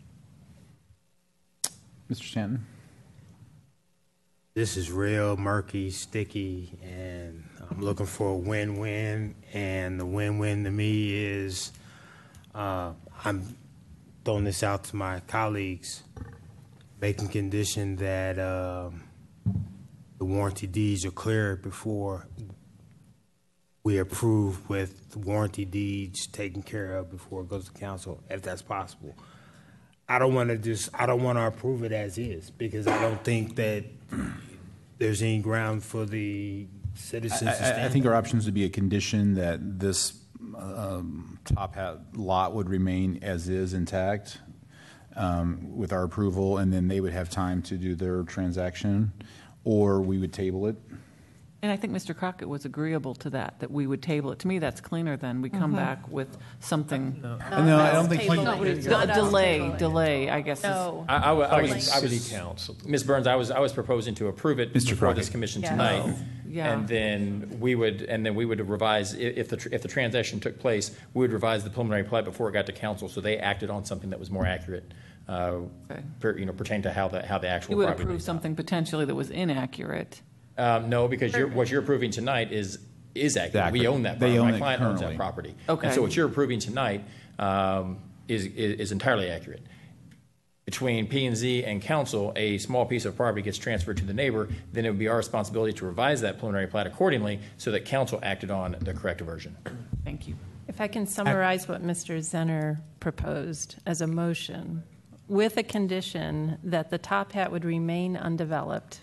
Mister Stanton? This is real murky, sticky, and I'm looking for a win-win. And the win-win to me is uh, I'm throwing this out to my colleagues, making condition that um, the warranty deeds are cleared before we approve, with the warranty deeds taken care of before it goes to council, if that's possible. I don't want to just, I don't want to approve it as is because I don't think that there's any ground for the citizens to I- I, I stand. think our options would be a condition that this um, Top Hat lot would remain as is intact um, with our approval, and then they would have time to do their transaction, or we would table it. And I think Mister Crockett was agreeable to that, that we would table it. To me, that's cleaner than we come back with something. No, I don't think. A delay, delay, I guess. is- No. I, I wa- I Like was, I city was, council. Miz Burns, I was, I was proposing to approve it Mister before this Crockett. commission Yeah. tonight. Oh, yeah. And then we would, and then we would revise, i- if the, tr- if the transaction took place, we would revise the preliminary plat before it got to council, so they acted on something that was more accurate, uh, Okay. per, you know, pertaining to how the, how the actual You would property. approve was done. something potentially that was inaccurate. Um, no, because you're, what you're approving tonight is, is accurate. We Exactly. own that They property. own My it client owns that currently. property. Okay. And so what you're approving tonight um, is, is is entirely accurate. Between P and Z and council, a small piece of property gets transferred to the neighbor, then it would be our responsibility to revise that preliminary plat accordingly so that council acted on the correct version. Thank you. If I can summarize what Mister Zenner proposed as a motion, with a condition that the Top Hat would remain undeveloped,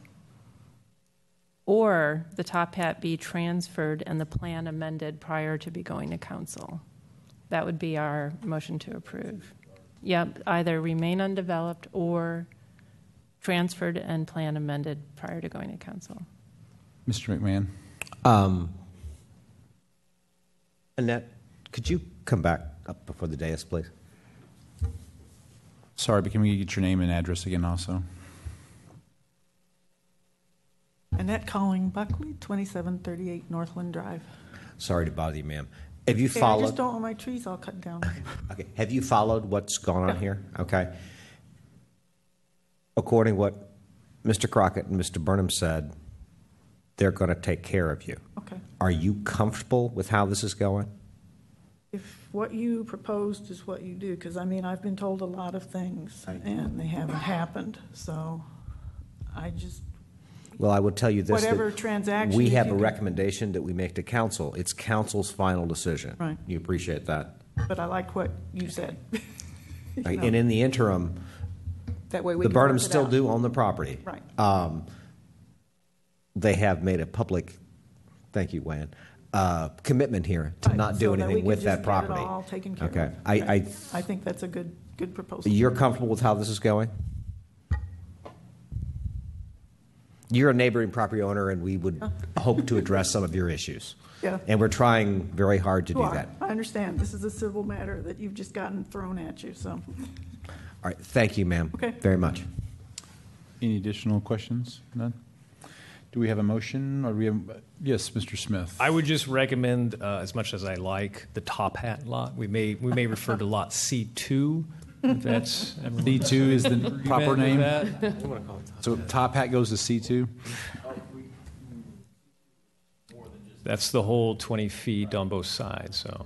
or the Top Hat be transferred and the plan amended prior to be going to council. That would be our motion to approve. Yep, either remain undeveloped or transferred and plan amended prior to going to council. Mister McMahon? Um, Annette, could you come back up before the dais, please? Sorry, but can we get your name and address again also? Annette Calling Buckley, twenty-seven thirty-eight Northland Drive. Sorry to bother you, ma'am. Have you Okay, I followed? just don't want my trees all cut down. Okay. Have you followed what's gone on here? Okay. According to what Mister Crockett and Mister Burnham said, they're going to take care of you. Okay. Are you comfortable with how this is going? If what you proposed is what you do, because I mean, I've been told a lot of things and they haven't happened, so I just, Well, I would tell you this. Whatever that transaction We you have a can- recommendation that we make to council. It's council's final decision. Right. You appreciate that? but I like what you said. You Right. know, And in the interim, That way we the can work Burnhams it still out. do own the property. Right. Um, They have made a public, thank you, Wayne, uh, commitment here to Right, not so do that we anything can with just that get it property. all taken care of. Okay. I, Right. I, I think that's a good, good proposal. you're comfortable with how this is going? You're a neighboring property owner, and we would hope to address some of your issues. Yeah. And we're trying very hard to You do are. that. I understand. This is a civil matter that you've just gotten thrown at you, so. All right. Thank you, ma'am. Okay. Very much. Any additional questions? None? Do we have a motion, or do we have, yes, Mister Smith? I would just recommend, uh, as much as I like the Top Hat lot, we may, we may refer to lot C two, if that's. C two is the proper name? That. So Top Hat goes to C two? That's the whole twenty feet on both sides, so.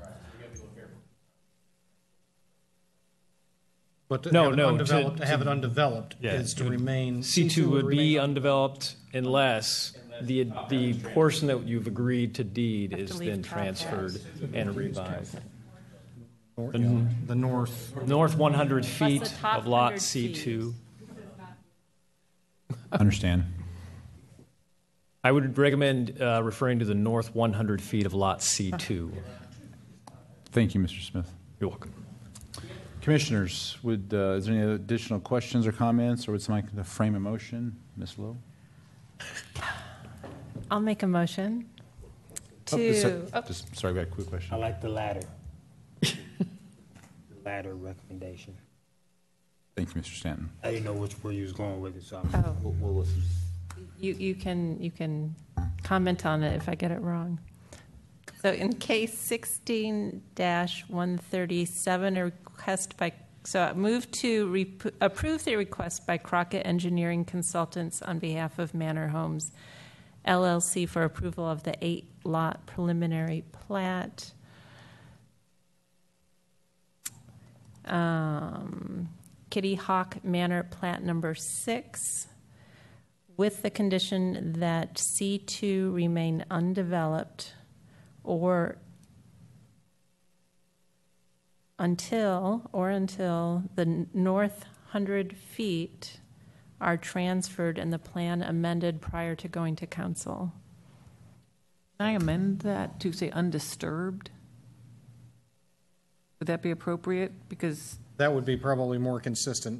But to No, have it no, to- undeveloped, to have it to- undeveloped Yeah, is to it would- remain. C two would be remain- undeveloped unless the, the portion that you've agreed to deed Have to is leave then Top Hat. transferred and revised. Nor- yeah, The north. North one hundred Plus feet the top of lot one hundred C two. Understand. I would recommend uh, referring to the north one hundred feet of lot C two. Thank you, Mister Smith. You're welcome. Commissioners, would, uh, is there any additional questions or comments, or would somebody like to frame a motion? Miz Lowe? I'll make a motion Oh, just a- to, oh, just- Sorry, we got a quick question. I like the latter. The latter recommendation. Thank you, Mister Stanton. I didn't know which where you was going with it, so I'm- oh. We'll- we'll listen. You, you can, you can comment on it if I get it wrong. So in case sixteen one thirty-seven, a request by, so I move to rep- approve the request by Crockett Engineering Consultants on behalf of Manor Homes L L C for approval of the eight-lot preliminary plat. Um, Kitty Hawk Manor Plat Number Six, with the condition that C two remain undeveloped or until, or until the n- north one hundred feet are transferred and the plan amended prior to going to council. Can I amend that to say undisturbed? Would that be appropriate? Because That would be probably more consistent.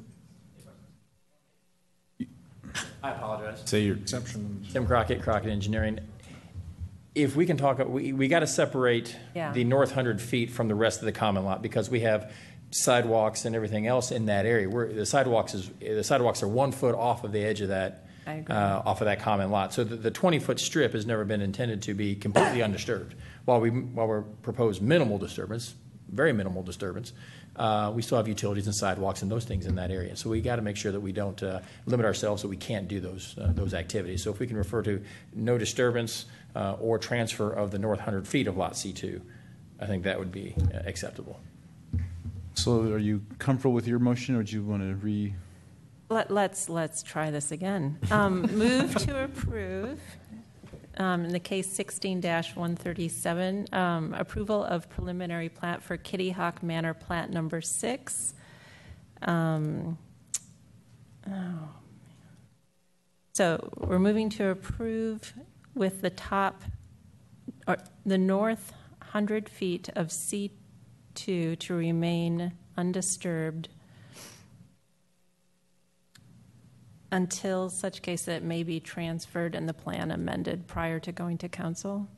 I apologize. Say your, Exception. Tim Crockett, Crockett Engineering. If we can talk, we, we got to separate Yeah. the north one hundred feet from the rest of the common lot because we have sidewalks and everything else in that area. Where the sidewalks is, the sidewalks are one foot off of the edge of that, I agree. uh, off of that common lot. So the, the twenty-foot strip has never been intended to be completely undisturbed. While we, while we're proposed minimal disturbance, very minimal disturbance, uh, we still have utilities and sidewalks and those things in that area. So we got to make sure that we don't uh, limit ourselves so we can't do those uh, those activities. So if we can refer to no disturbance uh, or transfer of the north one hundred feet of Lot C two, I think that would be uh, acceptable. so are you comfortable with your motion, or do you want to re? Let, let's, let's try this again. Um, Move to approve, um, in the case sixteen one thirty-seven, um, approval of preliminary plat for Kitty Hawk Manor Plat Number Six. Um, oh. So we're moving to approve with the top, or the north one hundred feet of C two to remain undisturbed until such case that it may be transferred and the plan amended prior to going to council?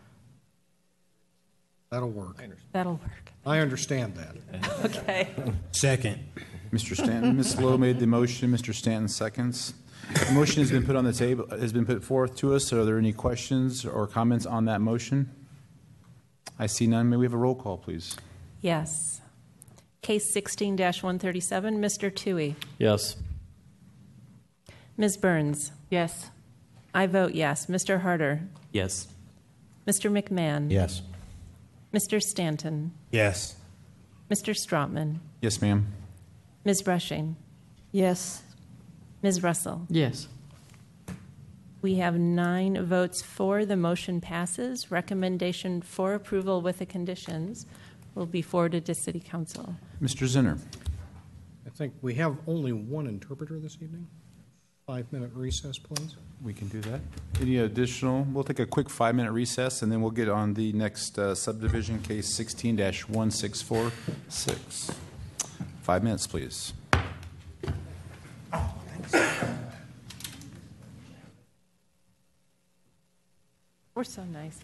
That'll work. That'll work. I understand that. Okay. Second. Mister Stanton, Miz Lowe made the motion, Mister Stanton seconds. The motion has been put on the table, has been put forth to us. Are there any questions or comments on that motion? I see none. May we have a roll call, please? Yes. Case sixteen one thirty-seven, Mister Toohey. Yes. Miz Burns. yes, I vote yes. Mister Harder. Yes. Mister McMahon. Yes. Mister Stanton. Yes. Mister Strautman. Yes, ma'am. Miz Brushing. Yes. Miz Russell. Yes. We have nine votes for. The motion passes. Recommendation for approval with the conditions will be forwarded to City Council. Mister Zinner. I think we have only one interpreter this evening. Five-minute recess, please. We can do that. Any additional? We'll take a quick five-minute recess, and then we'll get on the next uh, subdivision, case sixteen one six four six. Five minutes, please. We're so nice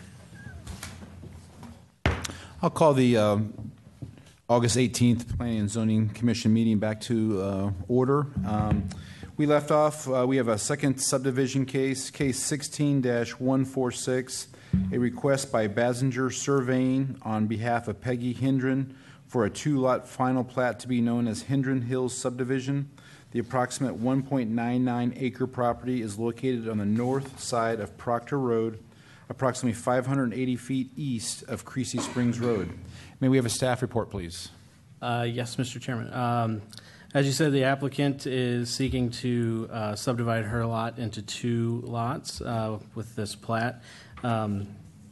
here. I'll call the um, August eighteenth Planning and Zoning Commission meeting back to uh, order. Um, we left off, uh, we have a second subdivision case, case sixteen one forty-six, a request by Basinger Surveying on behalf of Peggy Hendren for a two-lot final plat to be known as Hendren Hills subdivision. The approximate one point nine nine acre property is located on the north side of Proctor Road, approximately five hundred eighty feet east of Creasy Springs Road. May we have a staff report, please? Uh, Yes, Mister Chairman. Um, As you said, the applicant is seeking to uh, subdivide her lot into two lots uh, with this plat. Um,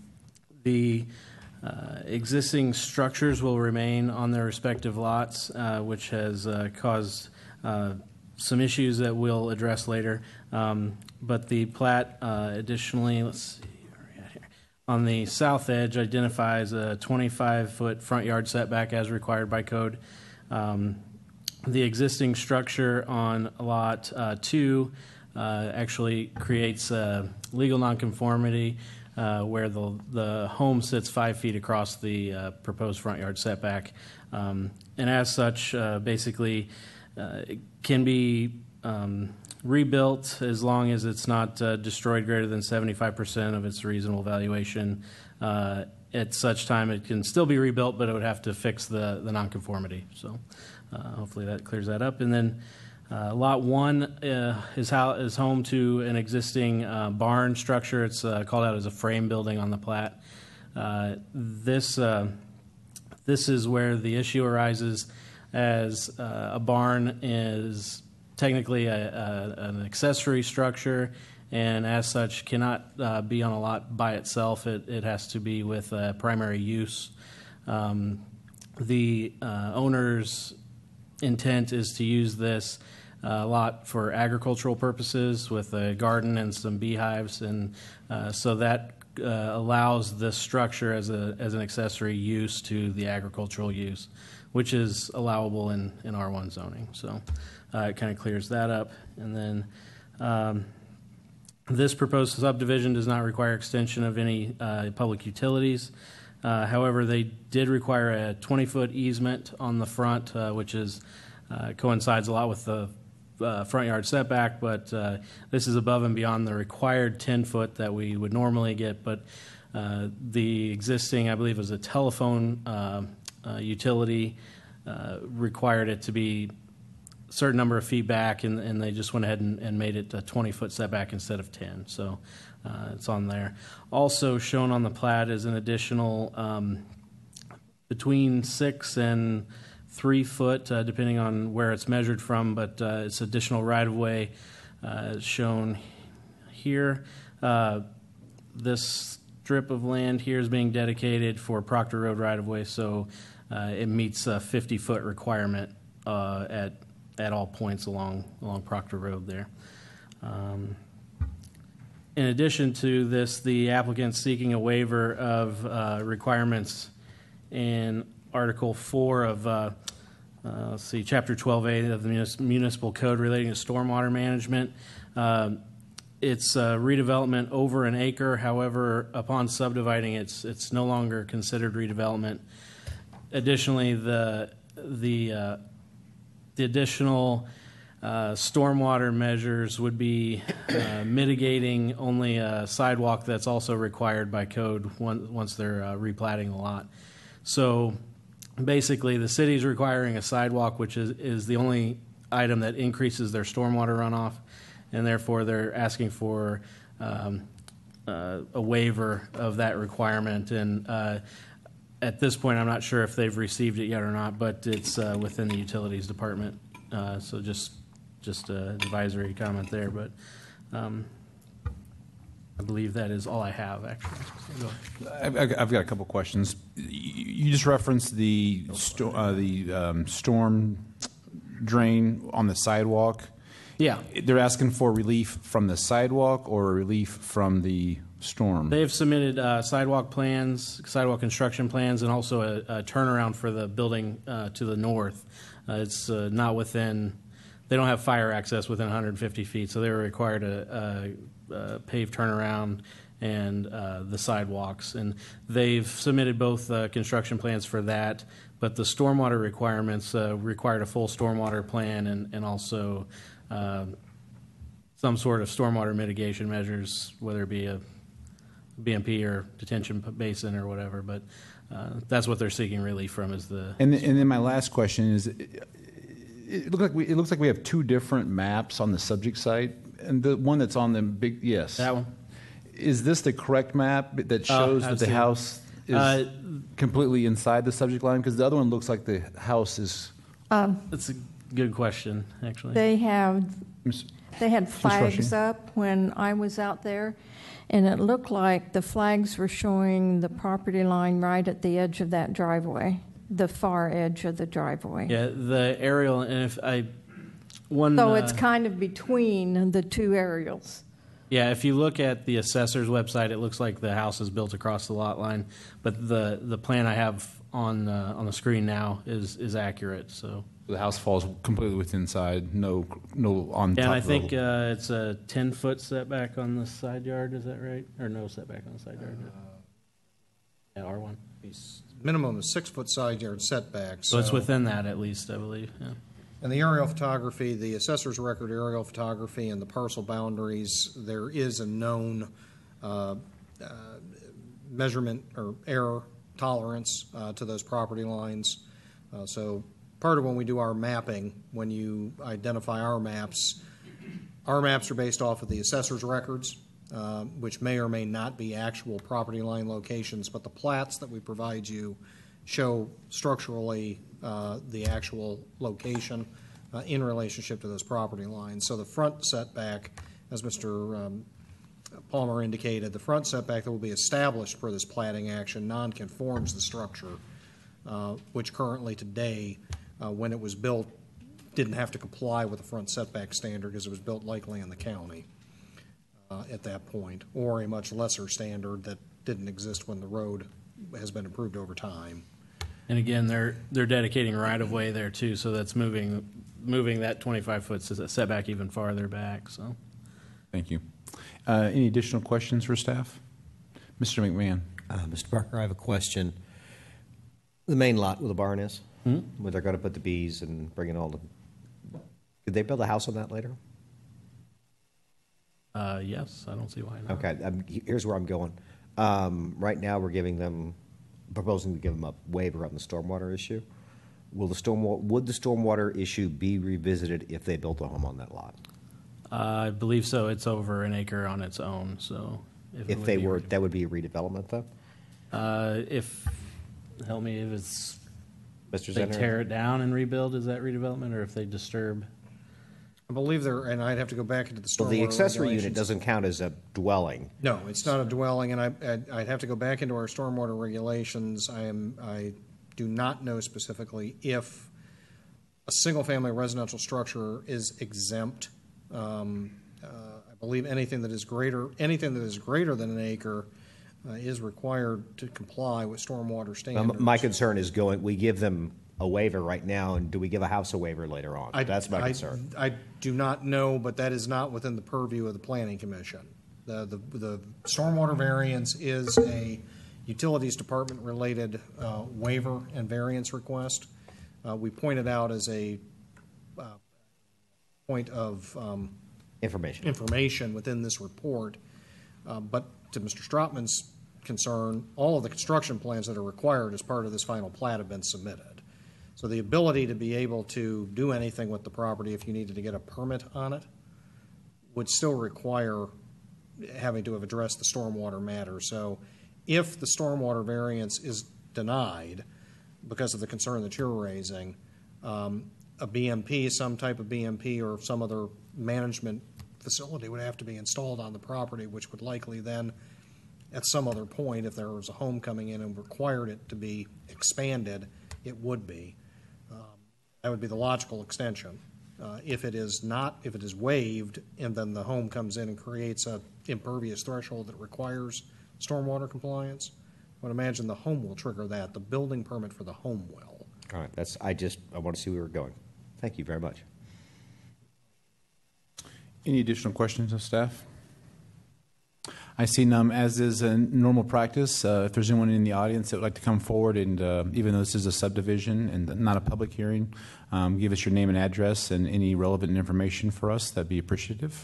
The uh, existing structures will remain on their respective lots, uh, which has uh, caused uh, some issues that we'll address later. Um, But the plat uh, additionally, let's see, where are we at here? On the south edge identifies a twenty-five foot front yard setback as required by code. Um, The existing structure on lot uh, two uh, actually creates a legal nonconformity uh, where the the home sits five feet across the uh, proposed front yard setback, um, and as such, uh, basically, uh, it can be um, rebuilt as long as it's not uh, destroyed greater than seventy-five percent of its reasonable valuation. Uh, at such time, it can still be rebuilt, but it would have to fix the the nonconformity. So. Uh, hopefully that clears that up. And then uh, lot one uh, is, how, is home to an existing uh, barn structure. It's uh, called out as a frame building on the plat. Uh, this, uh, this is where the issue arises, as uh, a barn is technically a, a, an accessory structure, and as such cannot uh, be on a lot by itself. It, it has to be with uh, primary use. Um, the uh, owner's intent is to use this uh, lot for agricultural purposes with a garden and some beehives, and uh, so that uh, allows this structure as a as an accessory use to the agricultural use, which is allowable in, in R one zoning. So uh, it kind of clears that up. And then um, this proposed subdivision does not require extension of any uh, public utilities. Uh, however, they did require a twenty-foot easement on the front, uh, which is uh, coincides a lot with the uh, front yard setback, but uh, this is above and beyond the required ten-foot that we would normally get. But uh, the existing, I believe, was a telephone uh, uh, utility uh, required it to be a certain number of feet back, and, and they just went ahead and, and made it a twenty-foot setback instead of ten. So uh, it's on there. Also shown on the plat is an additional um, between six and three foot, uh, depending on where it's measured from, but uh, it's additional right-of-way uh, shown here. Uh, this strip of land here is being dedicated for Proctor Road right-of-way, so uh, it meets a fifty-foot requirement uh, at at all points along along Proctor Road there. Um, in addition to this, the applicant seeking a waiver of uh, requirements in Article four of, uh, uh, let's see, Chapter twelve A of the Munis- Municipal Code relating to stormwater management. Uh, it's uh, redevelopment over an acre. However, upon subdividing, it's it's no longer considered redevelopment. Additionally, the the uh, the additional uh, stormwater measures would be uh, mitigating only a sidewalk that's also required by code once, once they're uh, replatting the lot. So basically, the city is requiring a sidewalk, which is, is the only item that increases their stormwater runoff, and therefore they're asking for um, uh, a waiver of that requirement. And uh, at this point, I'm not sure if they've received it yet or not, but it's uh, within the utilities department. Uh, so just just an advisory comment there. But um, I believe that is all I have, actually. So go ahead. I've, I've got a couple questions. You you just referenced the sto- uh, the um, storm drain on the sidewalk. Yeah. They're asking for relief from the sidewalk or relief from the storm? They have submitted uh, sidewalk plans, sidewalk construction plans, and also a, a turnaround for the building uh, to the north. Uh, it's uh, not within, they don't have fire access within one hundred fifty feet, so they were required a, a, a paved turnaround and uh, the sidewalks. And they've submitted both uh, construction plans for that, but the stormwater requirements uh, required a full stormwater plan and, and also uh, some sort of stormwater mitigation measures, whether it be a B M P or detention basin or whatever, but uh, that's what they're seeking relief from is the... And, and then my last question is, it, it, look like we, it looks like we have two different maps on the subject site, and the one that's on the big, yes. That one? Is this the correct map that shows Oh, that the see. house is Uh, completely inside the subject line? Because the other one looks like the house is... Um, That's a good question, actually. They have, Miz- they had Miz flags Rushing? up when I was out there, and it looked like the flags were showing the property line right at the edge of that driveway, the far edge of the driveway. Yeah, the aerial, and if I... One, So uh, it's kind of between the two aerials. Yeah, if you look at the assessor's website, it looks like the house is built across the lot line, but the, the plan I have on uh, on the screen now is is accurate. So The house falls completely within inside, no, no on top yeah, and I of the- think uh, it's a ten foot setback on the side yard. Is that right? Or no setback on the side yard? Yeah, R one. Minimum of six-foot side yard setback. So it's within that at least, I believe. Yeah. And the aerial photography, the assessor's record aerial photography and the parcel boundaries, there is a known uh, uh, measurement or error tolerance uh, to those property lines. Uh, So part of when we do our mapping, when you identify our maps, our maps are based off of the assessor's records, uh, which may or may not be actual property line locations, but the plats that we provide you show structurally uh, the actual location uh, in relationship to those property lines. So the front setback, as Mister um, Palmer indicated, the front setback that will be established for this platting action non-conforms the structure uh, which currently today, uh, when it was built, didn't have to comply with the front setback standard because it was built likely in the county uh, at that point, or a much lesser standard that didn't exist when the road has been improved over time. And again, they're, they're dedicating right-of-way there too, so that's moving, moving that twenty-five foot setback even farther back, so. Thank you. Uh, Any additional questions for staff? Mister McMahon? Uh, Mister Parker, I have a question. The main lot where the barn is, Hmm? where they're going to put the bees and bring in all the, could they build a house on that later? Uh, yes, I don't see why not. Okay, um, here's where I'm going. Um, right now, we're giving them, proposing to give them a waiver on the stormwater issue. Will the stormwater, would the stormwater issue be revisited if they built a home on that lot? Uh, I believe so. It's over an acre on its own, so. it If would they be were, re- that would be a redevelopment, though? Uh, if, help me, if it's, Mister they Zenner? tear it down and rebuild, is that redevelopment, or if they disturb? I believe there, and I'd have to go back into the stormwater Well, the accessory unit regulations. doesn't count as a dwelling. No, it's not a dwelling, and I, I'd- I'd have to go back into our stormwater regulations. I am, I do not know specifically if a single-family residential structure is exempt. Um, uh, I believe anything that is greater, anything that is greater than an acre uh, is required to comply with stormwater Um, standards. My concern is going, we give them a waiver right now, and do we give a house a waiver later on? I- That's my I- concern. I do not know, but that is not within the purview of the planning commission. The, the, the stormwater variance is a utilities department-related uh, waiver and variance request. Uh, We pointed out as a uh, point of um, Information. information within this report. Uh, But to Mister Stropman's concern, all of the construction plans that are required as part of this final plat have been submitted. So the ability to be able to do anything with the property if you needed to get a permit on it would still require having to have addressed the stormwater matter. So if the stormwater variance is denied because of the concern that you're raising, um, a B M P, some type of B M P or some other management facility would have to be installed on the property, which would likely then, at some other point, if there was a home coming in and required it to be expanded, it would be. Um, That would be the logical extension. Uh, If it is not, if it is waived, and then the home comes in and creates a impervious threshold that requires stormwater compliance, I would imagine the home will trigger that, the building permit for the home will. All right, that's, I just, I want to see where we're going. Thank you very much. Any additional questions of staff? I see none. As is a normal practice, uh, if there's anyone in the audience that would like to come forward, and uh, even though this is a subdivision and not a public hearing, um, give us your name and address and any relevant information for us, that'd be appreciative.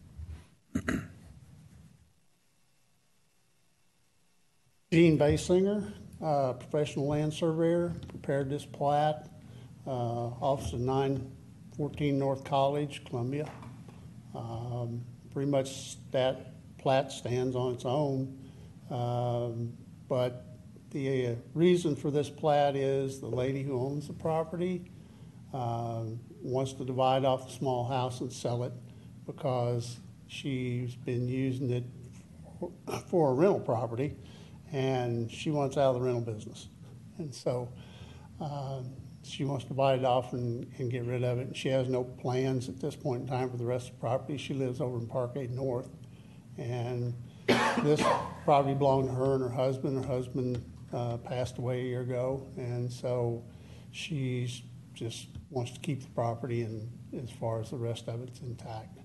Gene Basinger, uh, professional land surveyor, prepared this plat, uh, office of nine fourteen North College, Columbia. Um, pretty much that plat stands on its own, um, but the uh, reason for this plat is the lady who owns the property um, wants to divide off the small house and sell it because she's been using it for, for a rental property, and she wants out of the rental business. And so um, she wants to divide it off and, and get rid of it. And she has no plans at this point in time for the rest of the property. She lives over in Parkade North. And this property belonged to her and her husband. Her husband uh, passed away a year ago. And so she's just wants to keep the property, and as far as the rest of it's intact.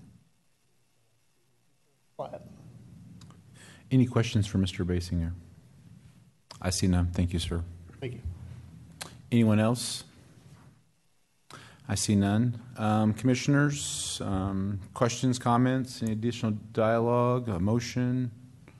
Plat. Any questions for Mister Basinger? I see none. Thank you, sir. Thank you. Anyone else? I see none. Um, commissioners, um, questions, comments, any additional dialogue, a motion?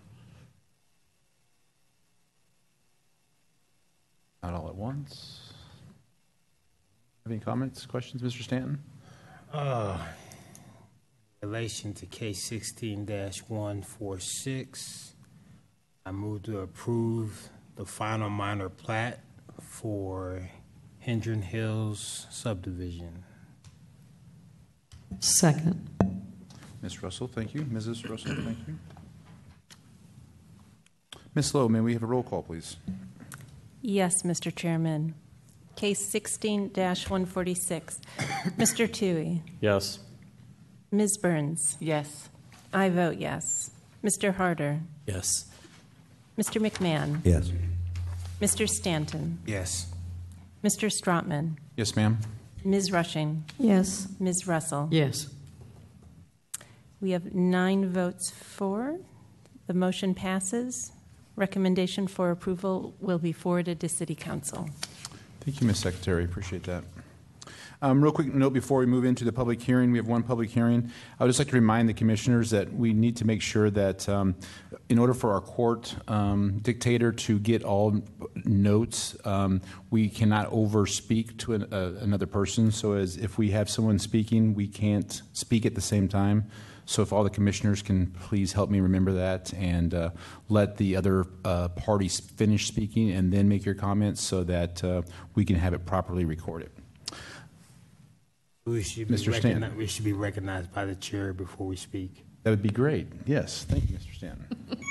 Not all at once. Have any comments, questions, Mister Stanton? Uh, in relation to case sixteen dash one four six, I move to approve the final minor plat for Hendron Hills subdivision. Second. Miz Russell, thank you. Missus Russell, thank you. Miz Lowe, may we have a roll call, please? Yes, Mister Chairman. Case sixteen one forty-six. Mister Tui. Yes. Miz Burns. Yes. I vote yes. Mister Harder. Yes. Mister McMahon. Yes. Mister Stanton. Yes. Mister Strotman. Yes, ma'am. Miz Rushing. Yes. Miz Russell. Yes. We have nine votes for. The motion passes. Recommendation for approval will be forwarded to City Council. Thank you, Miz Secretary. Appreciate that. Um, real quick note before we move into the public hearing. We have one public hearing. I would just like to remind the commissioners that we need to make sure that um, in order for our court um, dictator to get all notes, um, we cannot over speak to an, uh, another person. So as if we have someone speaking, we can't speak at the same time. So if all the commissioners can please help me remember that and uh, let the other uh, parties finish speaking and then make your comments so that uh, we can have it properly recorded. We should, be Mister Stanton. recogni- we should be recognized by the chair before we speak. That would be great. Yes. Thank you, Mister Stanton.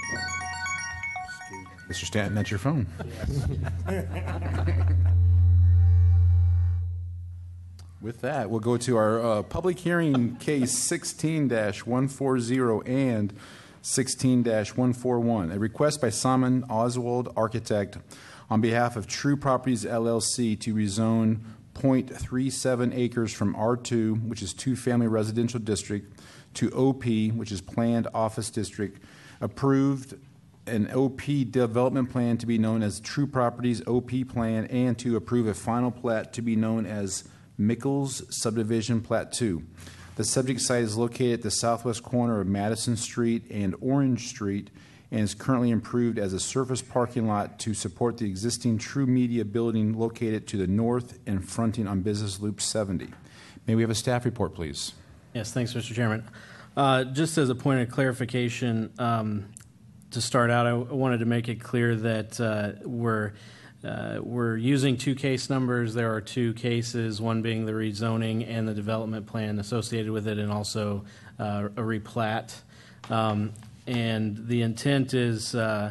Mister Stanton, that's your phone. With that, we'll go to our uh, public hearing case sixteen one forty and sixteen one forty-one. A request by Simon Oswald Architect on behalf of True Properties L L C to rezone zero point three seven acres from R two, which is two-family residential district, to O P, which is planned office district, approved an O P development plan to be known as True Properties O P Plan, and to approve a final plat to be known as Mickles Subdivision Plat two. The subject site is located at the southwest corner of Madison Street and Orange Street and is currently improved as a surface parking lot to support the existing True Media building located to the north and fronting on Business Loop seventy. May we have a staff report, please? Yes, thanks, Mister Chairman. Uh, just as a point of clarification, um, to start out, I wanted to make it clear that uh, we're uh, we're using two case numbers. There are two cases, one being the rezoning and the development plan associated with it, and also uh, a replat. Um, and the intent is, uh,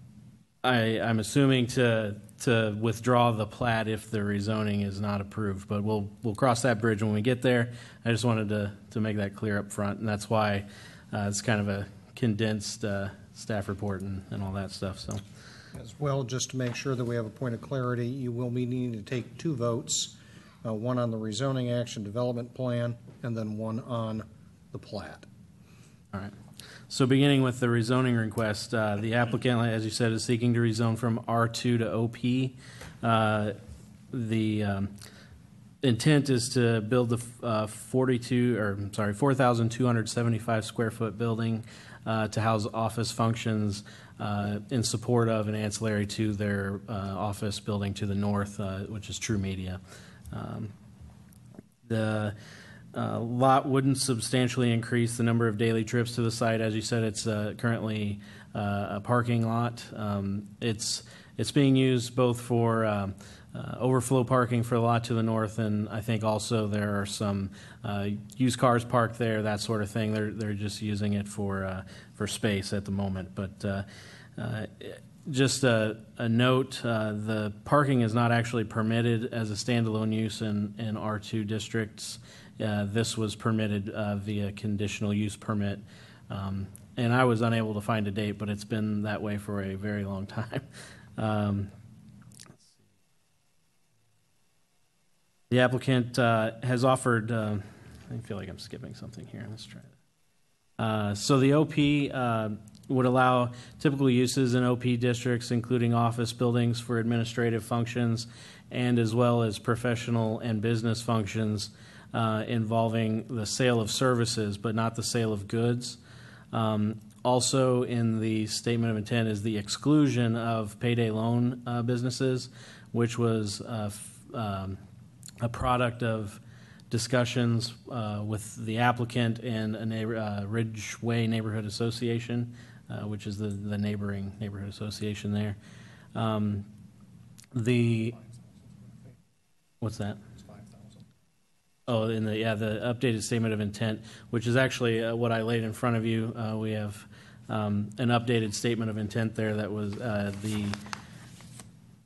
I, I'm assuming to to withdraw the plat if the rezoning is not approved, but we'll we'll cross that bridge when we get there. I just wanted to to make that clear up front, and that's why uh, it's kind of a condensed uh, staff report and, and all that stuff. So, As well, just to make sure that we have a point of clarity, you will be needing to take two votes, uh, one on the rezoning action development plan and then one on the plat. all right. So beginning with the rezoning request, uh, the applicant, as you said, is seeking to rezone from R two to O P. Uh, the um, intent is to build the uh, forty-two, or I'm sorry, four thousand two hundred seventy-five square foot building uh, to house office functions uh, in support of and ancillary to their uh, office building to the north, uh, which is True Media. Um, the Uh, lot wouldn't substantially increase the number of daily trips to the site. As you said, it's uh, currently uh, a parking lot. Um, it's it's being used both for uh, uh, overflow parking for the lot to the north, and I think also there are some uh, used cars parked there, that sort of thing. They're they're just using it for uh, for space at the moment. But uh, uh, just a, a note: uh, the parking is not actually permitted as a standalone use in in R two districts. Uh, this was permitted uh, via conditional use permit, um, and I was unable to find a date, but it's been that way for a very long time. Um, the applicant uh, has offered, uh, I feel like I'm skipping something here. Let's try it. Uh, so the O P uh, would allow typical uses in O P districts, including office buildings for administrative functions, and as well as professional and business functions Uh, involving the sale of services, but not the sale of goods. Um, also, in the statement of intent is the exclusion of payday loan uh, businesses, which was uh, f- um, a product of discussions uh, with the applicant and a neighbor, uh, Ridgeway Neighborhood Association, uh, which is the, the neighboring neighborhood association there. Um, the what's that? Oh, in the yeah, the updated statement of intent, which is actually uh, what I laid in front of you. Uh, we have um, an updated statement of intent there that was uh, the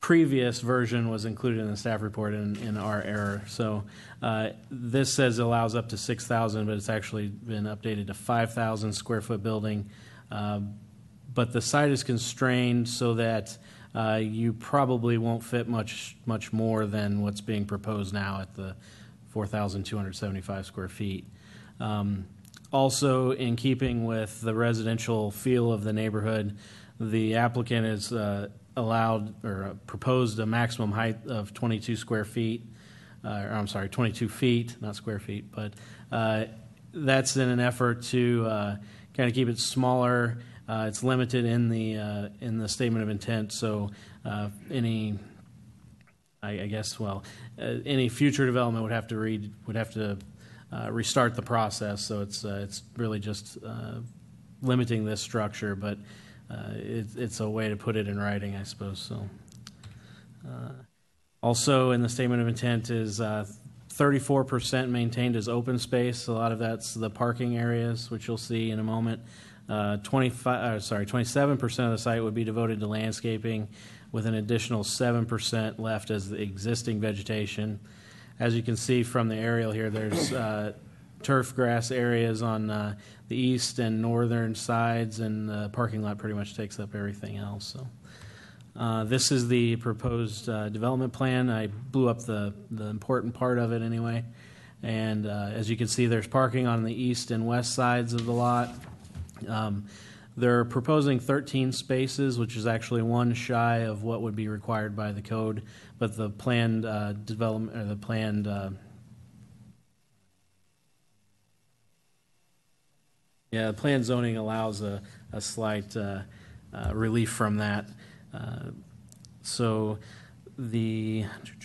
previous version was included in the staff report in, in our error. So uh, this says it allows up to six thousand, but it's actually been updated to five thousand square foot building. Uh, but the site is constrained so that uh, you probably won't fit much much more than what's being proposed now at the four thousand two hundred seventy-five square feet. Um, also, in keeping with the residential feel of the neighborhood, the applicant is uh, allowed or uh, proposed a maximum height of twenty-two square feet. Uh, or I'm sorry, twenty-two feet, not square feet, but uh, that's in an effort to uh, kind of keep it smaller. Uh, it's limited in the uh, in the statement of intent, so uh, any, I, I guess, well, uh, any future development would have to read would have to uh, restart the process. So it's uh, it's really just uh, limiting this structure, but uh, it, it's a way to put it in writing, I suppose. So, uh, also in the statement of intent is uh, thirty-four percent maintained as open space. A lot of that's the parking areas, which you'll see in a moment. Uh, twenty-five, uh, sorry, twenty-seven percent of the site would be devoted to landscaping, with an additional seven percent left as the existing vegetation. As you can see from the aerial here, there's uh, turf grass areas on uh, the east and northern sides, and the parking lot pretty much takes up everything else. So, uh, this is the proposed uh, development plan. I blew up the, the important part of it anyway. And uh, as you can see, there's parking on the east and west sides of the lot. Um, they're proposing thirteen spaces, which is actually one shy of what would be required by the code, but the planned uh, development, or the planned uh, yeah, the planned zoning allows a, a slight uh, uh, relief from that. Uh, so the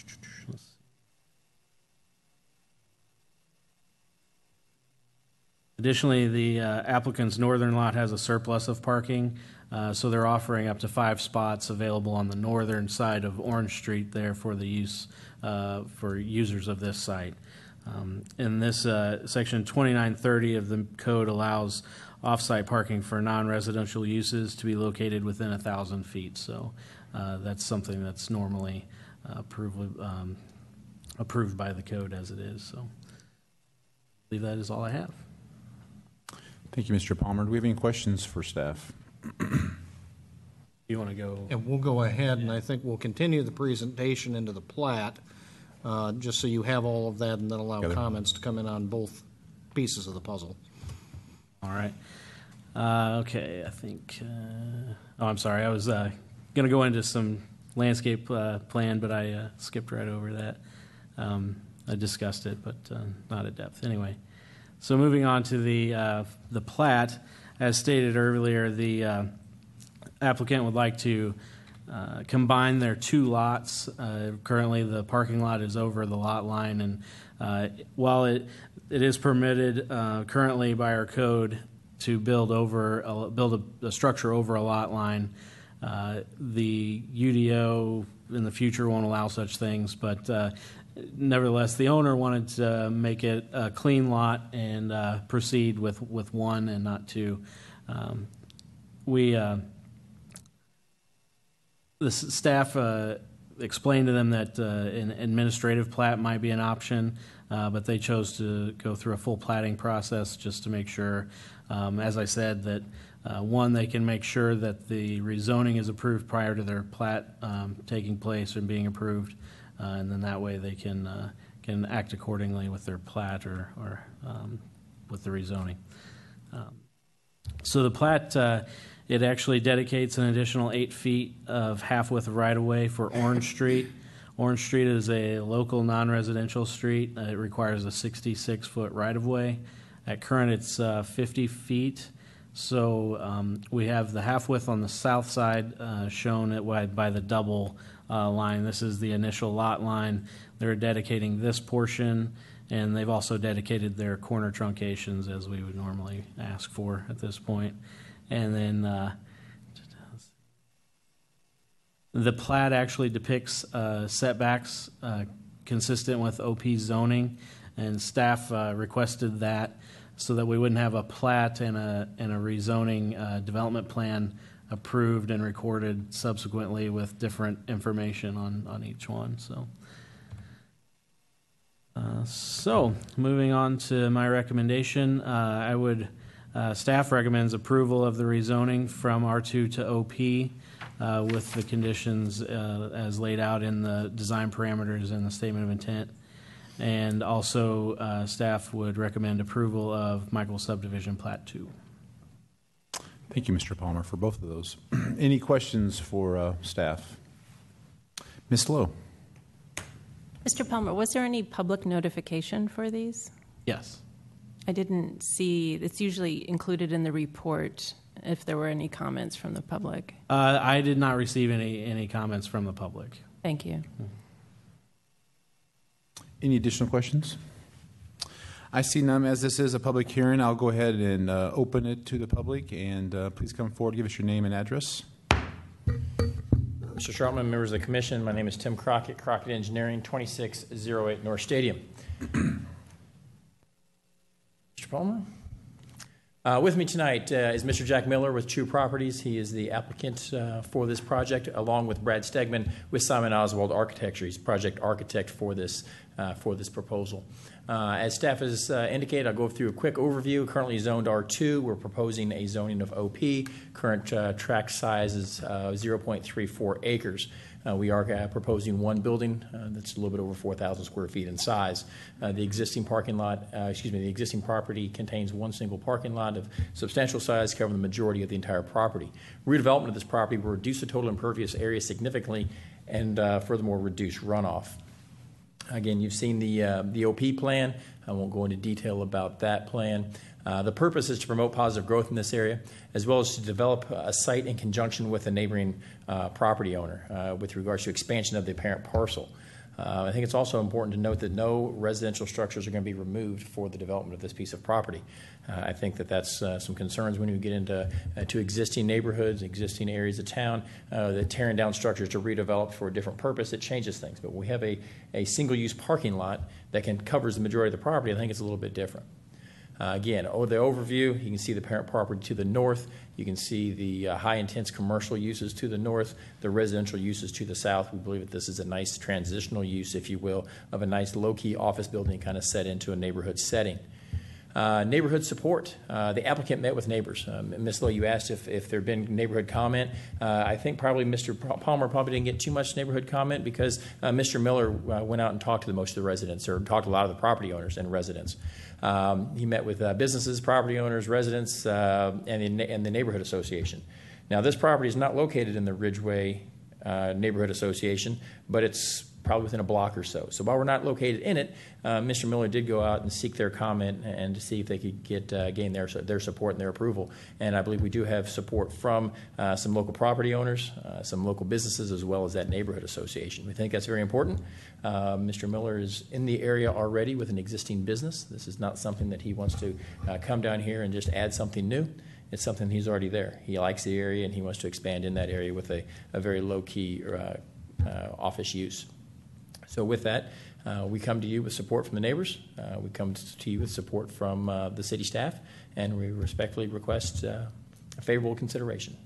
Additionally, the uh, applicant's northern lot has a surplus of parking, uh, so they're offering up to five spots available on the northern side of Orange Street there for the use uh, for users of this site. Um, and this uh, section twenty-nine thirty of the code allows off-site parking for non-residential uses to be located within a thousand feet. So uh, that's something that's normally uh, approved, um, approved by the code as it is. So I believe that is all I have. Thank you, Mister Palmer. Do we have any questions for staff? You want to go? And we'll go ahead, and I think we'll continue the presentation into the plat, uh, just so you have all of that, and then allow Together. comments to come in on both pieces of the puzzle. All right. Uh, okay, I think. Uh, oh, I'm sorry. I was uh, going to go into some landscape uh, plan, but I uh, skipped right over that. Um, I discussed it, but uh, not at depth. Anyway. So moving on to the uh, the plat, as stated earlier, the uh, applicant would like to uh, combine their two lots. Uh, currently, the parking lot is over the lot line, and uh, while it it is permitted uh, currently by our code to build over a, build a, a structure over a lot line, uh, the U D O in the future won't allow such things, but uh, nevertheless, the owner wanted to make it a clean lot and uh, proceed with, with one and not two. Um, we, uh, the s- staff uh, explained to them that uh, an administrative plat might be an option, uh, but they chose to go through a full platting process just to make sure, um, as I said, that uh, one, they can make sure that the rezoning is approved prior to their plat um, taking place and being approved. Uh, and then that way they can uh, can act accordingly with their plat or, or um, with the rezoning. Um, so the plat, uh, it actually dedicates an additional eight feet of half-width right-of-way for Orange Street. Orange Street is a local non-residential street. Uh, it requires a sixty-six foot right-of-way. At current, it's uh, fifty feet. So um, we have the half-width on the south side uh, shown at, by the double Uh, line. This is the initial lot line. They're dedicating this portion, and they've also dedicated their corner truncations as we would normally ask for at this point. And then uh, the plat actually depicts uh, setbacks uh, consistent with O P zoning, and staff uh, requested that so that we wouldn't have a plat and a and a rezoning uh, development plan approved and recorded subsequently with different information on, on each one. So, uh, so moving on to my recommendation, uh, I would uh, staff recommends approval of the rezoning from R two to O P uh, with the conditions uh, as laid out in the design parameters and the statement of intent. And also, uh, staff would recommend approval of Michael Subdivision Plat two. Thank you, Mister Palmer, for both of those. Any questions for uh, staff? Miz Lowe? Mister Palmer, was there any public notification for these? Yes. I didn't see, it's usually included in the report if there were any comments from the public. Uh, I did not receive any, any comments from the public. Thank you. Any additional questions? I see none. As this is a public hearing, I'll go ahead and uh, open it to the public, and uh, please come forward, give us your name and address. Mister Sharpman, members of the commission, my name is Tim Crockett, Crockett Engineering, twenty-six oh eight North Stadium. Mister Palmer? Uh, with me tonight uh, is Mister Jack Miller with True Properties. He is the applicant uh, for this project, along with Brad Stegman with Simon Oswald Architecture. He's project architect for this, uh, for this proposal. Uh, as staff has uh, indicated, I'll go through a quick overview. Currently zoned R two. We're proposing a zoning of O P. Current uh, tract size is uh, zero point three four acres. Uh, we are uh, proposing one building uh, that's a little bit over four thousand square feet in size. Uh, the existing parking lot, uh, excuse me, the existing property contains one single parking lot of substantial size, covering the majority of the entire property. Redevelopment of this property will reduce the total impervious area significantly and uh, furthermore reduce runoff. Again, you've seen the, uh, the O P plan. I won't go into detail about that plan. Uh, the purpose is to promote positive growth in this area, as well as to develop a site in conjunction with a neighboring uh, property owner uh, with regards to expansion of the parent parcel. Uh, I think it's also important to note that no residential structures are going to be removed for the development of this piece of property. Uh, I think that that's uh, some concerns when you get into uh, to existing neighborhoods, existing areas of town, uh, that tearing down structures to redevelop for a different purpose, it changes things. But we have a, a single-use parking lot that can covers the majority of the property. I think it's a little bit different. Uh, again, over the overview, you can see the parent property to the north. You can see the uh, high-intense commercial uses to the north, the residential uses to the south. We believe that this is a nice transitional use, if you will, of a nice low-key office building kind of set into a neighborhood setting. Uh, neighborhood support. Uh, the applicant met with neighbors. Um, Miz Lowe, you asked if, if there had been neighborhood comment. Uh, I think probably Mister Palmer probably didn't get too much neighborhood comment because uh, Mister Miller uh, went out and talked to the, most of the residents, or talked to a lot of the property owners and residents. Um, he met with uh, businesses, property owners, residents, uh, and, the, and the neighborhood association. Now, this property is not located in the Ridgeway uh, Neighborhood Association, but it's probably within a block or so. So while we're not located in it, uh, Mister Miller did go out and seek their comment and to see if they could get uh, gain their their support and their approval. And I believe we do have support from uh, some local property owners, uh, some local businesses, as well as that neighborhood association. We think that's very important. Uh, Mister Miller is in the area already with an existing business. This is not something that he wants to uh, come down here and just add something new. It's something he's already there. He likes the area and he wants to expand in that area with a, a very low-key uh, uh, office use. So with that, uh, we come to you with support from the neighbors. Uh, we come to you with support from uh, the city staff, and we respectfully request uh, a favorable consideration.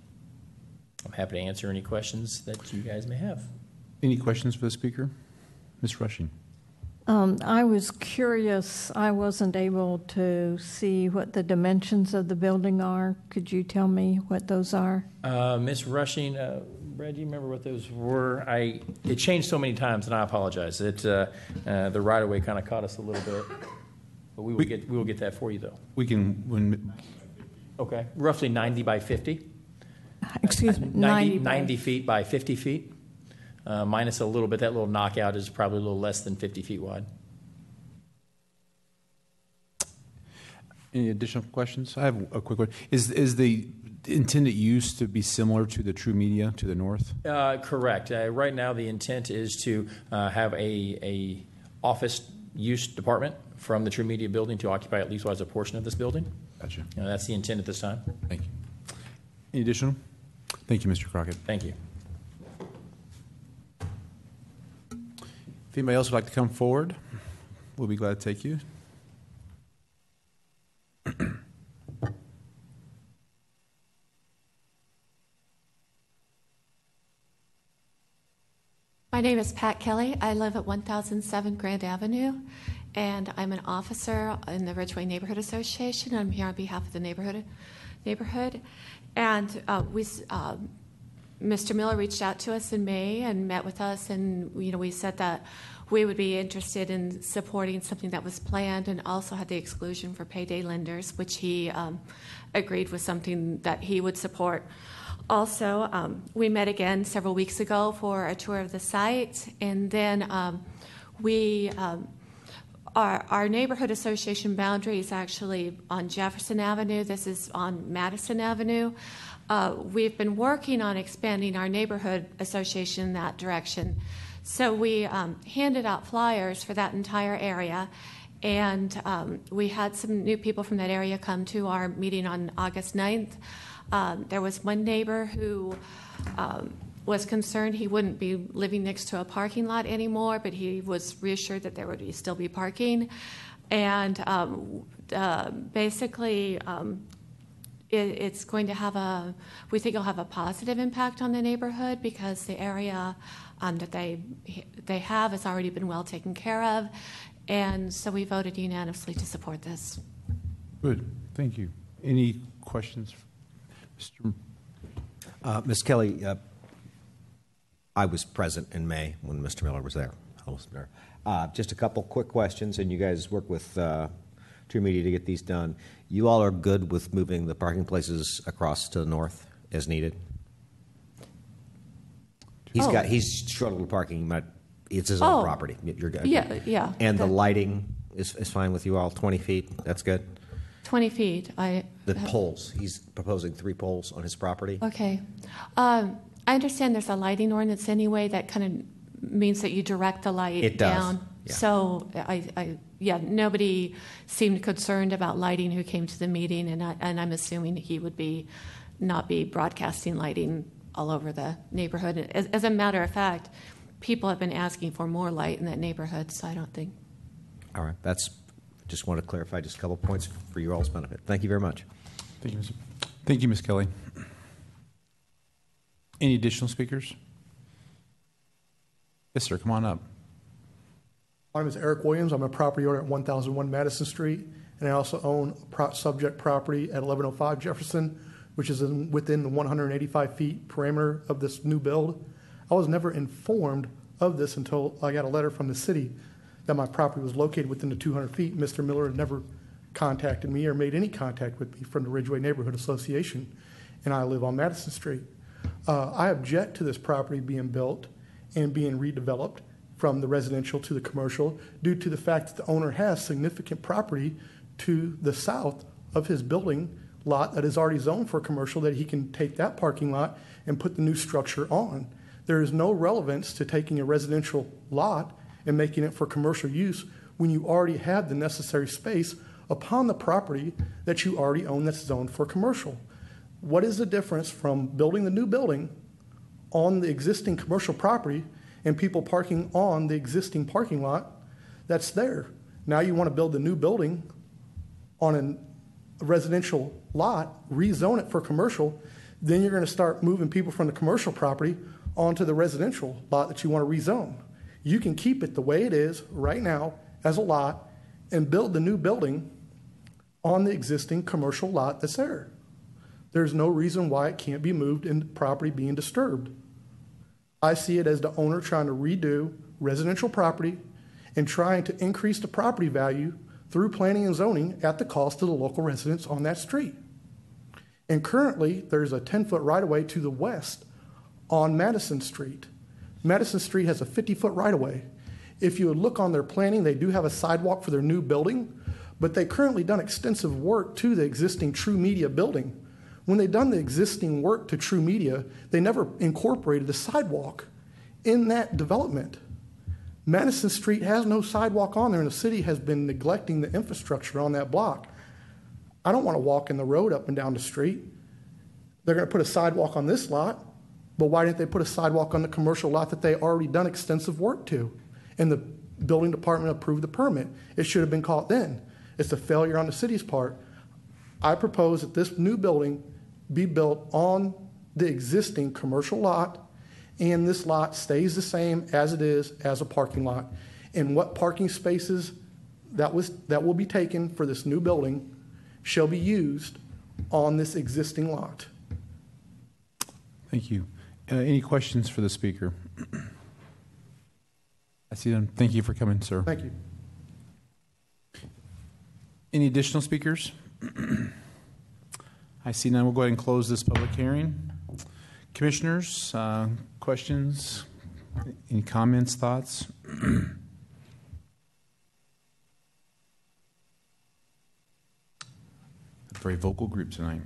I'm happy to answer any questions that you guys may have. Any questions for the speaker? Miz Rushing. Um, I was curious. I wasn't able to see what the dimensions of the building are. Could you tell me what those are? Uh, Miz Rushing, uh, Brad, do you remember what those were? I it changed so many times, and I apologize. It uh, uh, the right of way kind of caught us a little bit, but we will we, get we will get that for you though. We can when. Okay, roughly ninety by fifty. Excuse me, ninety, ninety feet by fifty feet. Uh, minus a little bit. That little knockout is probably a little less than fifty feet wide. Any additional questions? I have a quick one. Is is the intended use to be similar to the True Media to the north? Uh, correct. Uh, right now, the intent is to uh, have a, a office use department from the True Media building to occupy at least as a portion of this building. Gotcha. Uh, that's the intent at this time. Thank you. Any additional? Thank you, Mister Crockett. Thank you. If anybody else would like to come forward, we'll be glad to take you. My name is Pat Kelly. I live at one thousand seven Grand Avenue, and I'm an officer in the Ridgeway Neighborhood Association. I'm here on behalf of the neighborhood. neighborhood. And uh, we, uh, Mister Miller reached out to us in May and met with us, and you know, we said that we would be interested in supporting something that was planned and also had the exclusion for payday lenders, which he um, agreed was something that he would support. Also, um, we met again several weeks ago for a tour of the site, and then um, we, um, our, our neighborhood association boundary is actually on Jefferson Avenue. This is on Madison Avenue. Uh, we've been working on expanding our neighborhood association in that direction. So we um, handed out flyers for that entire area, and um, we had some new people from that area come to our meeting on August ninth. Um, there was one neighbor who um, was concerned he wouldn't be living next to a parking lot anymore, but he was reassured that there would be, still be parking. And um, uh, basically, um, it, it's going to have a, we think it'll have a positive impact on the neighborhood because the area um, that they they have has already been well taken care of. And so we voted unanimously to support this. Good, thank you. Any questions? Mister Uh, Miz Kelly, uh, I was present in May when Mister Miller was there. I was there. Uh, just a couple quick questions, and you guys work with uh, True Media to get these done. You all are good with moving the parking places across to the north as needed? He's Oh. got he's struggled with parking, but it's his own Oh. property. You're good. Yeah, yeah. And the The- lighting is, is fine with you all. Twenty feet. That's good. twenty feet. I The poles. He's proposing three poles on his property. Okay. Um, I understand there's a lighting ordinance anyway that kind of means that you direct the light It does, down. yeah. So I, I, yeah, nobody seemed concerned about lighting who came to the meeting, and I, and I'm assuming he would be not be broadcasting lighting all over the neighborhood. As, as a matter of fact, people have been asking for more light in that neighborhood, so I don't think. All right. That's just want to clarify just a couple points for your all's benefit. Thank you very much. Thank you, Miz Thank you, Miz Kelly. Any additional speakers? Yes, sir. Come on up. My name is Eric Williams. I'm a property owner at one thousand one Madison Street, and I also own pro- subject property at eleven oh five Jefferson, which is in, within the one hundred eighty-five feet parameter of this new build. I was never informed of this until I got a letter from the city that my property was located within the two hundred feet. Mister Miller had never contacted me or made any contact with me from the Ridgeway Neighborhood Association, and I live on Madison Street. Uh, I object to this property being built and being redeveloped from the residential to the commercial due to the fact that the owner has significant property to the south of his building lot that is already zoned for commercial that he can take that parking lot and put the new structure on. There is no relevance to taking a residential lot and making it for commercial use when you already have the necessary space upon the property that you already own that's zoned for commercial. What is the difference from building the new building on the existing commercial property and people parking on the existing parking lot that's there? Now you want to build the new building on an- a residential lot, rezone it for commercial, then you're going to start moving people from the commercial property onto the residential lot that you want to rezone. You can keep it the way it is right now as a lot and build the new building on the existing commercial lot that's there. There's no reason why it can't be moved and the property being disturbed. I see it as the owner trying to redo residential property and trying to increase the property value through planning and zoning at the cost of the local residents on that street. And currently, there's a ten-foot right-of-way to the west on Madison Street. Madison Street has a fifty-foot right-of-way. If you would look on their planning, they do have a sidewalk for their new building, but they currently done extensive work to the existing True Media building. When they done the existing work to True Media, they never incorporated a sidewalk in that development. Madison Street has no sidewalk on there, and the city has been neglecting the infrastructure on that block. I don't want to walk in the road up and down the street. They're going to put a sidewalk on this lot, but why didn't they put a sidewalk on the commercial lot that they already done extensive work to? And the building department approved the permit. It should have been caught then. It's a failure on the city's part. I propose that this new building be built on the existing commercial lot and this lot stays the same as it is as a parking lot. And what parking spaces that was that will be taken for this new building shall be used on this existing lot. Thank you. Uh, any questions for the speaker? I see them. Thank you for coming, sir. Thank you. Any additional speakers? I see none. We'll go ahead and close this public hearing. Commissioners, uh, questions? Any comments, thoughts? A very vocal group tonight.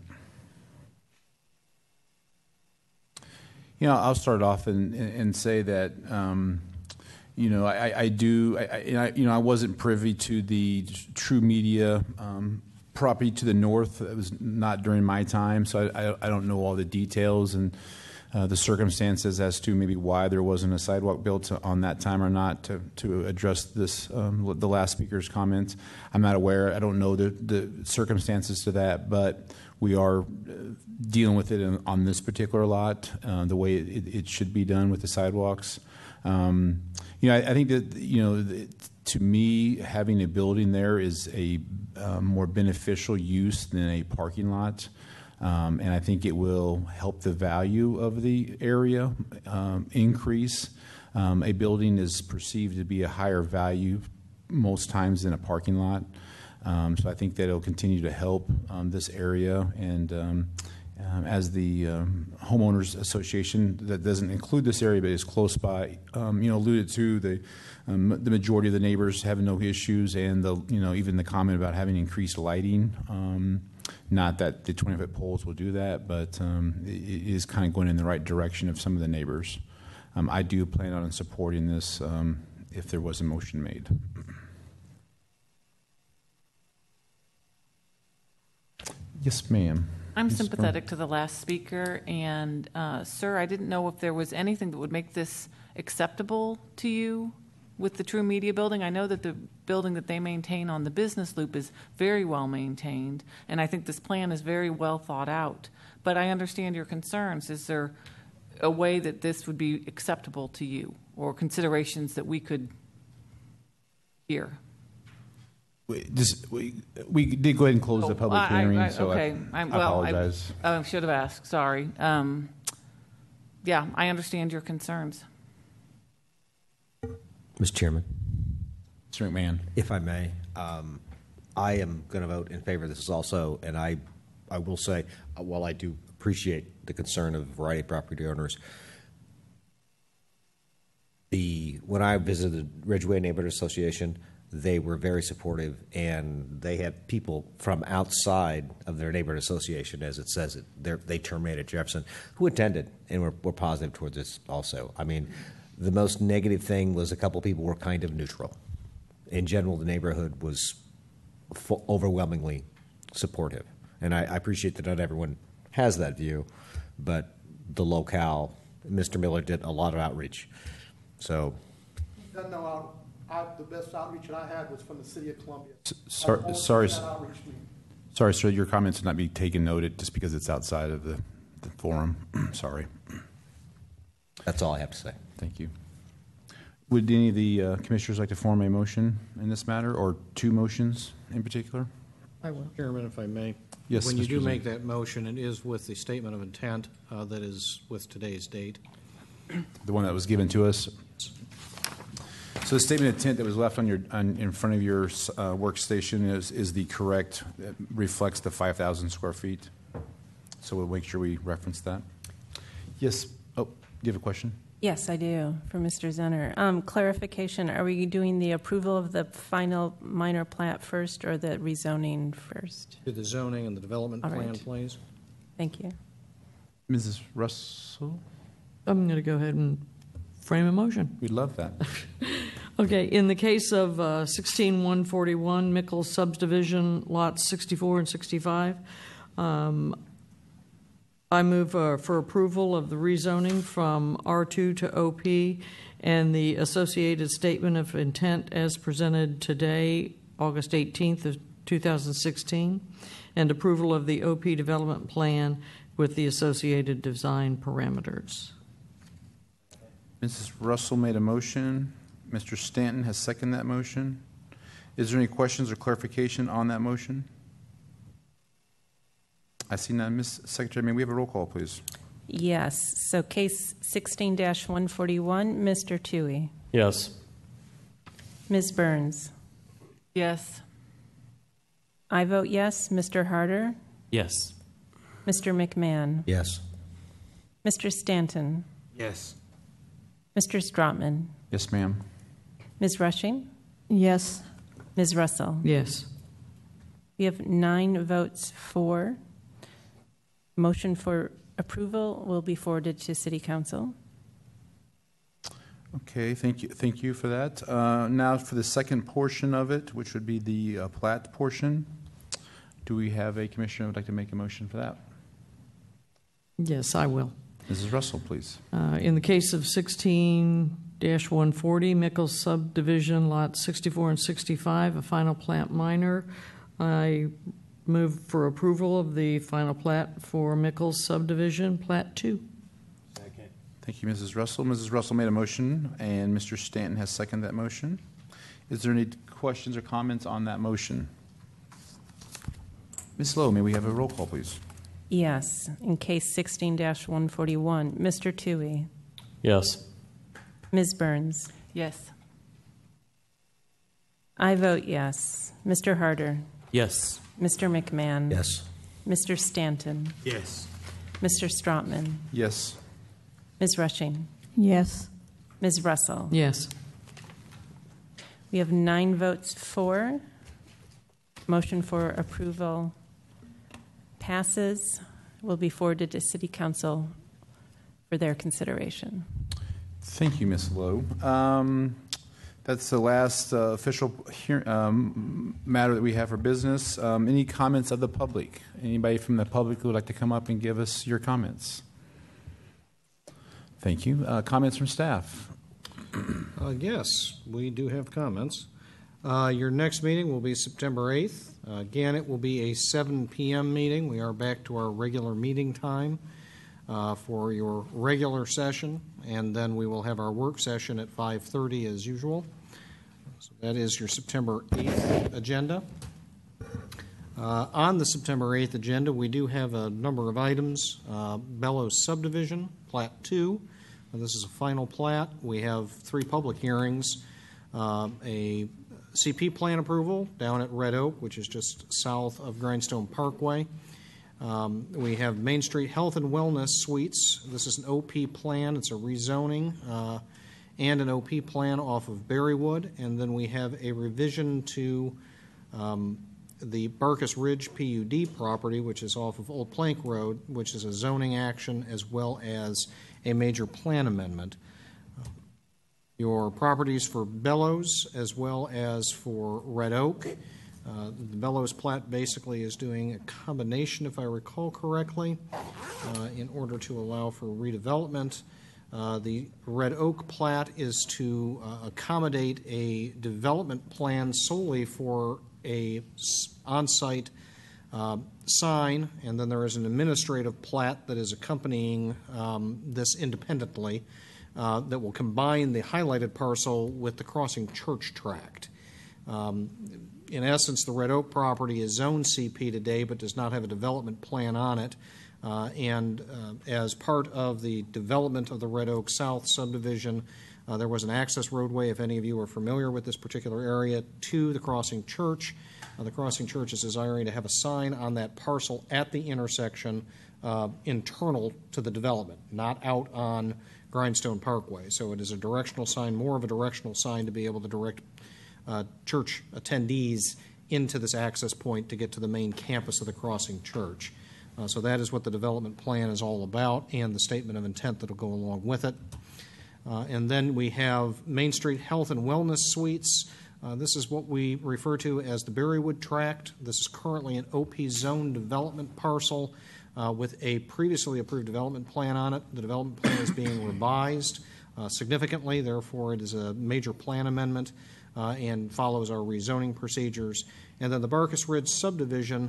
You know, I'll start off and, and say that, um, you know, I, I do, I, I, you know, I wasn't privy to the True Media um, property to the north. It was not during my time, so I, I, I don't know all the details and uh, the circumstances as to maybe why there wasn't a sidewalk built on that time or not to, to address this, um, the last speaker's comments. I'm not aware. I don't know the, the circumstances to that, but we are dealing with it in, on this particular lot, uh, the way it, it should be done with the sidewalks. Um, you know, I, I think that, you know, the, to me, having a building there is a uh, more beneficial use than a parking lot. Um, and I think it will help the value of the area um, increase. Um, a building is perceived to be a higher value most times than a parking lot. Um, so I think that it'll continue to help um, this area. And um, um, as the um, homeowners association that doesn't include this area but is close by, um, you know, alluded to, the um, the majority of the neighbors have no issues, and the you know even the comment about having increased lighting. Um, not that the twenty foot poles will do that, but um, it, it is kind of going in the right direction of some of the neighbors. Um, I do plan on supporting this um, if there was a motion made. Yes, ma'am. I'm Miz sympathetic to the last speaker, and uh, sir, I didn't know if there was anything that would make this acceptable to you with the True Media building. I know that the building that they maintain on the business loop is very well maintained, and I think this plan is very well thought out. But I understand your concerns. Is there a way that this would be acceptable to you, or considerations that we could hear? We, just, we, we did go ahead and close the public I- I- hearing, I- so okay. I, I well, apologize. I, I should have asked. Sorry. Um, yeah, I understand your concerns. Mister Chairman. Mister McMahon. If I may, um, I am going to vote in favor of this also, and I, I will say, uh, while I do appreciate the concern of a variety of property owners, the when I visited Ridgeway Neighborhood Association, they were very supportive, and they had people from outside of their neighborhood association, as it says it, They're, they terminated Jefferson, who attended and were, were positive towards this also. I mean, the most negative thing was a couple people were kind of neutral. In general, the neighborhood was f- overwhelmingly supportive. And I, I appreciate that not everyone has that view, but the locale, Mister Miller did a lot of outreach. So, Doesn't know out, out, the best outreach that I had was from the city of Columbia. Sorry, All sorry, that outreach meeting. sorry, sir. Your comments will not be taken noted just because it's outside of the, the forum. Sorry. That's all I have to say. Thank you. Would any of the uh, commissioners like to form a motion in this matter, or two motions in particular? I will. Chairman, if I may. Yes, When you Mister do Zinn. make that motion, it is with the statement of intent uh, that is with today's date. The one that was given to us. So the statement of intent that was left on your on, in front of your uh, workstation is is the correct, it reflects the five thousand square feet. So we'll make sure we reference that. Yes. Oh, do you have a question? Yes, I do, for Mister Zenner. Um, clarification, are we doing the approval of the final minor plat first or the rezoning first? Do the zoning and the development All plan, right. please. Thank you. Missus Russell? I'm going to go ahead and frame a motion. We'd love that. Okay, in the case of uh, sixteen one forty-one Mickles subdivision, lots sixty-four and sixty-five, um, I move uh, for approval of the rezoning from R two to O P and the associated statement of intent as presented today, August eighteenth of two thousand sixteen, and approval of the O P development plan with the associated design parameters. Missus Russell made a motion. Mister Stanton has seconded that motion. Is there any questions or clarification on that motion? I see none. Miz Secretary, may we have a roll call, please? Yes. So case sixteen one forty-one, Mister Toohey. Yes. Miz Burns. Yes. I vote yes. Mister Harder. Yes. Mister McMahon. Yes. Mister Stanton. Yes. Mister Strotman. Yes, ma'am. Miz Rushing. Yes. Miz Russell. Yes. We have nine votes for. Motion for approval will be forwarded to City Council. Okay, thank you, thank you for that. Uh, now for the second portion of it, which would be the uh, plat portion. Do we have a commissioner who would like to make a motion for that? Yes, I will. Missus Russell, please. Uh, In the case of sixteen one forty, Mickles subdivision, lots sixty-four and sixty-five, a final plat minor, I move for approval of the final plat for Mickles subdivision, plat two. Second. Thank you, Missus Russell. Missus Russell made a motion, and Mister Stanton has seconded that motion. Is there any questions or comments on that motion? Miz Lowe, may we have a roll call, please? Yes. In case sixteen one forty-one, Mister Toohey. Yes. Miz Burns. Yes. I vote yes. Mister Harder. Yes. Mister McMahon. Yes. Mister Stanton. Yes. Mister Strotman. Yes. Miz Rushing. Yes. Miz Russell. Yes. We have nine votes for. Motion for approval passes. Will be forwarded to City Council for their consideration. Thank you, Miz Lowe. Um, that's the last uh, official hear, um, matter that we have for business. Um, any comments of the public? Anybody from the public who would like to come up and give us your comments? Thank you. Uh, comments from staff? Uh, yes, we do have comments. Uh, your next meeting will be September eighth. Uh, again, it will be a seven p m meeting. We are back to our regular meeting time uh, for your regular session, and then we will have our work session at five thirty as usual. So that is your September eighth agenda. Uh, on the September eighth agenda, we do have a number of items. Uh, Bellows subdivision, Plat two. Uh, this is a final plat. We have three public hearings. Uh, a C P plan approval down at Red Oak, which is just south of Grindstone Parkway. Um, we have Main Street Health and Wellness Suites. This is an O P plan. It's a rezoning uh, and an O P plan off of Berrywood. And then we have a revision to um, the Barkus Ridge P U D property, which is off of Old Plank Road, which is a zoning action as well as a major plan amendment. Your properties for Bellows as well as for Red Oak. Uh, the Bellows plat basically is doing a combination, if I recall correctly, uh, in order to allow for redevelopment. Uh, the Red Oak plat is to uh, accommodate a development plan solely for a on-site uh, sign, and then there is an administrative plat that is accompanying um, this independently. Uh, that will combine the highlighted parcel with the Crossing Church tract. Um, in essence, the Red Oak property is zoned C P today but does not have a development plan on it. Uh, and uh, as part of the development of the Red Oak South subdivision, uh, there was an access roadway, if any of you are familiar with this particular area, to the Crossing Church. Uh, the Crossing Church is desiring to have a sign on that parcel at the intersection uh, internal to the development, not out on Grindstone Parkway. So it is a directional sign, more of a directional sign to be able to direct uh, church attendees into this access point to get to the main campus of the Crossing Church. Uh, so that is what the development plan is all about, and the statement of intent that will go along with it. Uh, and then we have Main Street Health and Wellness Suites. Uh, this is what we refer to as the Berrywood tract. This is currently an O P zone development parcel Uh, with a previously approved development plan on it. The development plan is being revised uh, significantly, therefore it is a major plan amendment uh, and follows our rezoning procedures. And then the Barkus Ridge subdivision,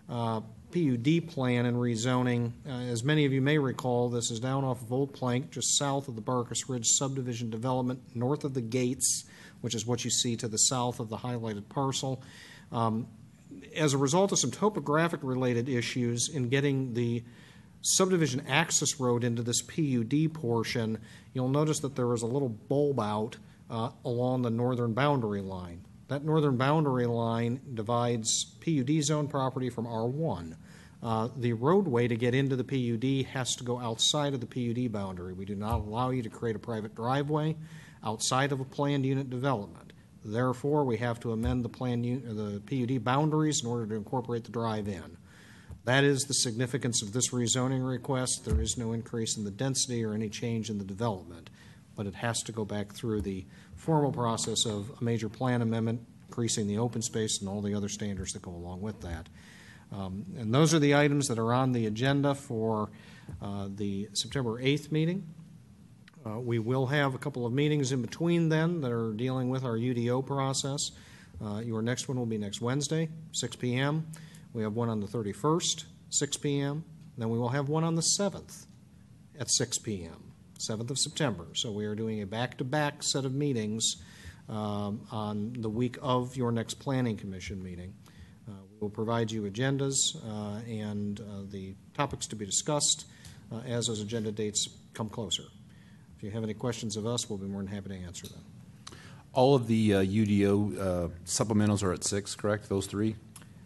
uh, P U D plan and rezoning. Uh, As many of you may recall, this is down off of Old Plank, just south of the Barkus Ridge subdivision development, north of the gates, which is what you see to the south of the highlighted parcel. Um, As a result of some topographic-related issues in getting the subdivision access road into this P U D portion, you'll notice that there is a little bulb out uh, along the northern boundary line. That northern boundary line divides P U D zone property from R one. Uh, the roadway to get into the P U D has to go outside of the P U D boundary. We do not allow you to create a private driveway outside of a planned unit development. Therefore, we have to amend the plan, the P U D boundaries in order to incorporate the drive-in. That is the significance of this rezoning request. There is no increase in the density or any change in the development, but it has to go back through the formal process of a major plan amendment, increasing the open space and all the other standards that go along with that. Um, and those are the items that are on the agenda for uh, the September eighth meeting. Uh, we will have a couple of meetings in between then that are dealing with our U D O process. Uh, your next one will be next Wednesday, six p m We have one on the thirty-first, six p m Then we will have one on the seventh at six p m seventh of September. So we are doing a back-to-back set of meetings um, on the week of your next Planning Commission meeting. Uh, we will provide you agendas uh, and uh, the topics to be discussed uh, as those agenda dates come closer. If you have any questions of us, we'll be more than happy to answer them. All of the uh, U D O uh, supplementals are at six, correct? Those three?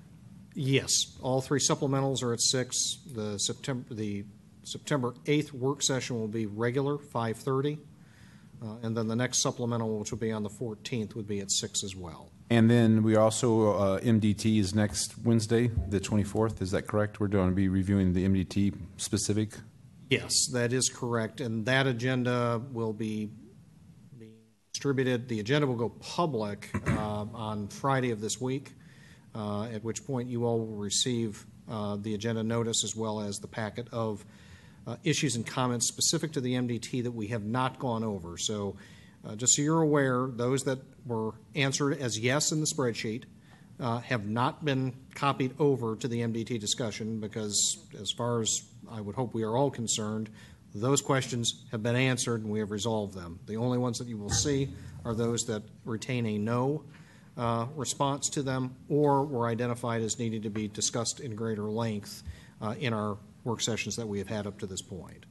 Yes, all three supplementals are at six. The September the September eighth work session will be regular, five thirty, uh, and then the next supplemental, which will be on the fourteenth, would be at six as well. And then we also, uh, M D T is next Wednesday, the twenty-fourth. Is that correct? We're going to be reviewing the M D T specific? Yes, that is correct, and that agenda will be being distributed. The agenda will go public uh, on Friday of this week, uh, at which point you all will receive uh, the agenda notice as well as the packet of uh, issues and comments specific to the M D T that we have not gone over. So uh, just so you're aware, those that were answered as yes in the spreadsheet uh, have not been copied over to the M D T discussion because, as far as I would hope we are all concerned, those questions have been answered and we have resolved them. The only ones that you will see are those that retain a no uh, response to them or were identified as needing to be discussed in greater length uh, in our work sessions that we have had up to this point.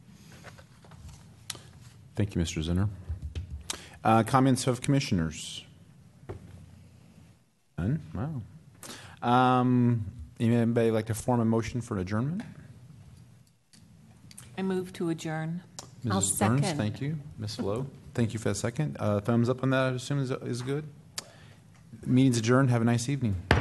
Thank you, Mister Zinner. Uh, comments of commissioners? None? Wow. Um, anybody like to form a motion for adjournment? I move to adjourn. I'll Missus Burns, second. thank you. Miz Lowe, thank you for that second. Uh, thumbs up on that, I assume is, is good. Meeting's adjourned. Have a nice evening.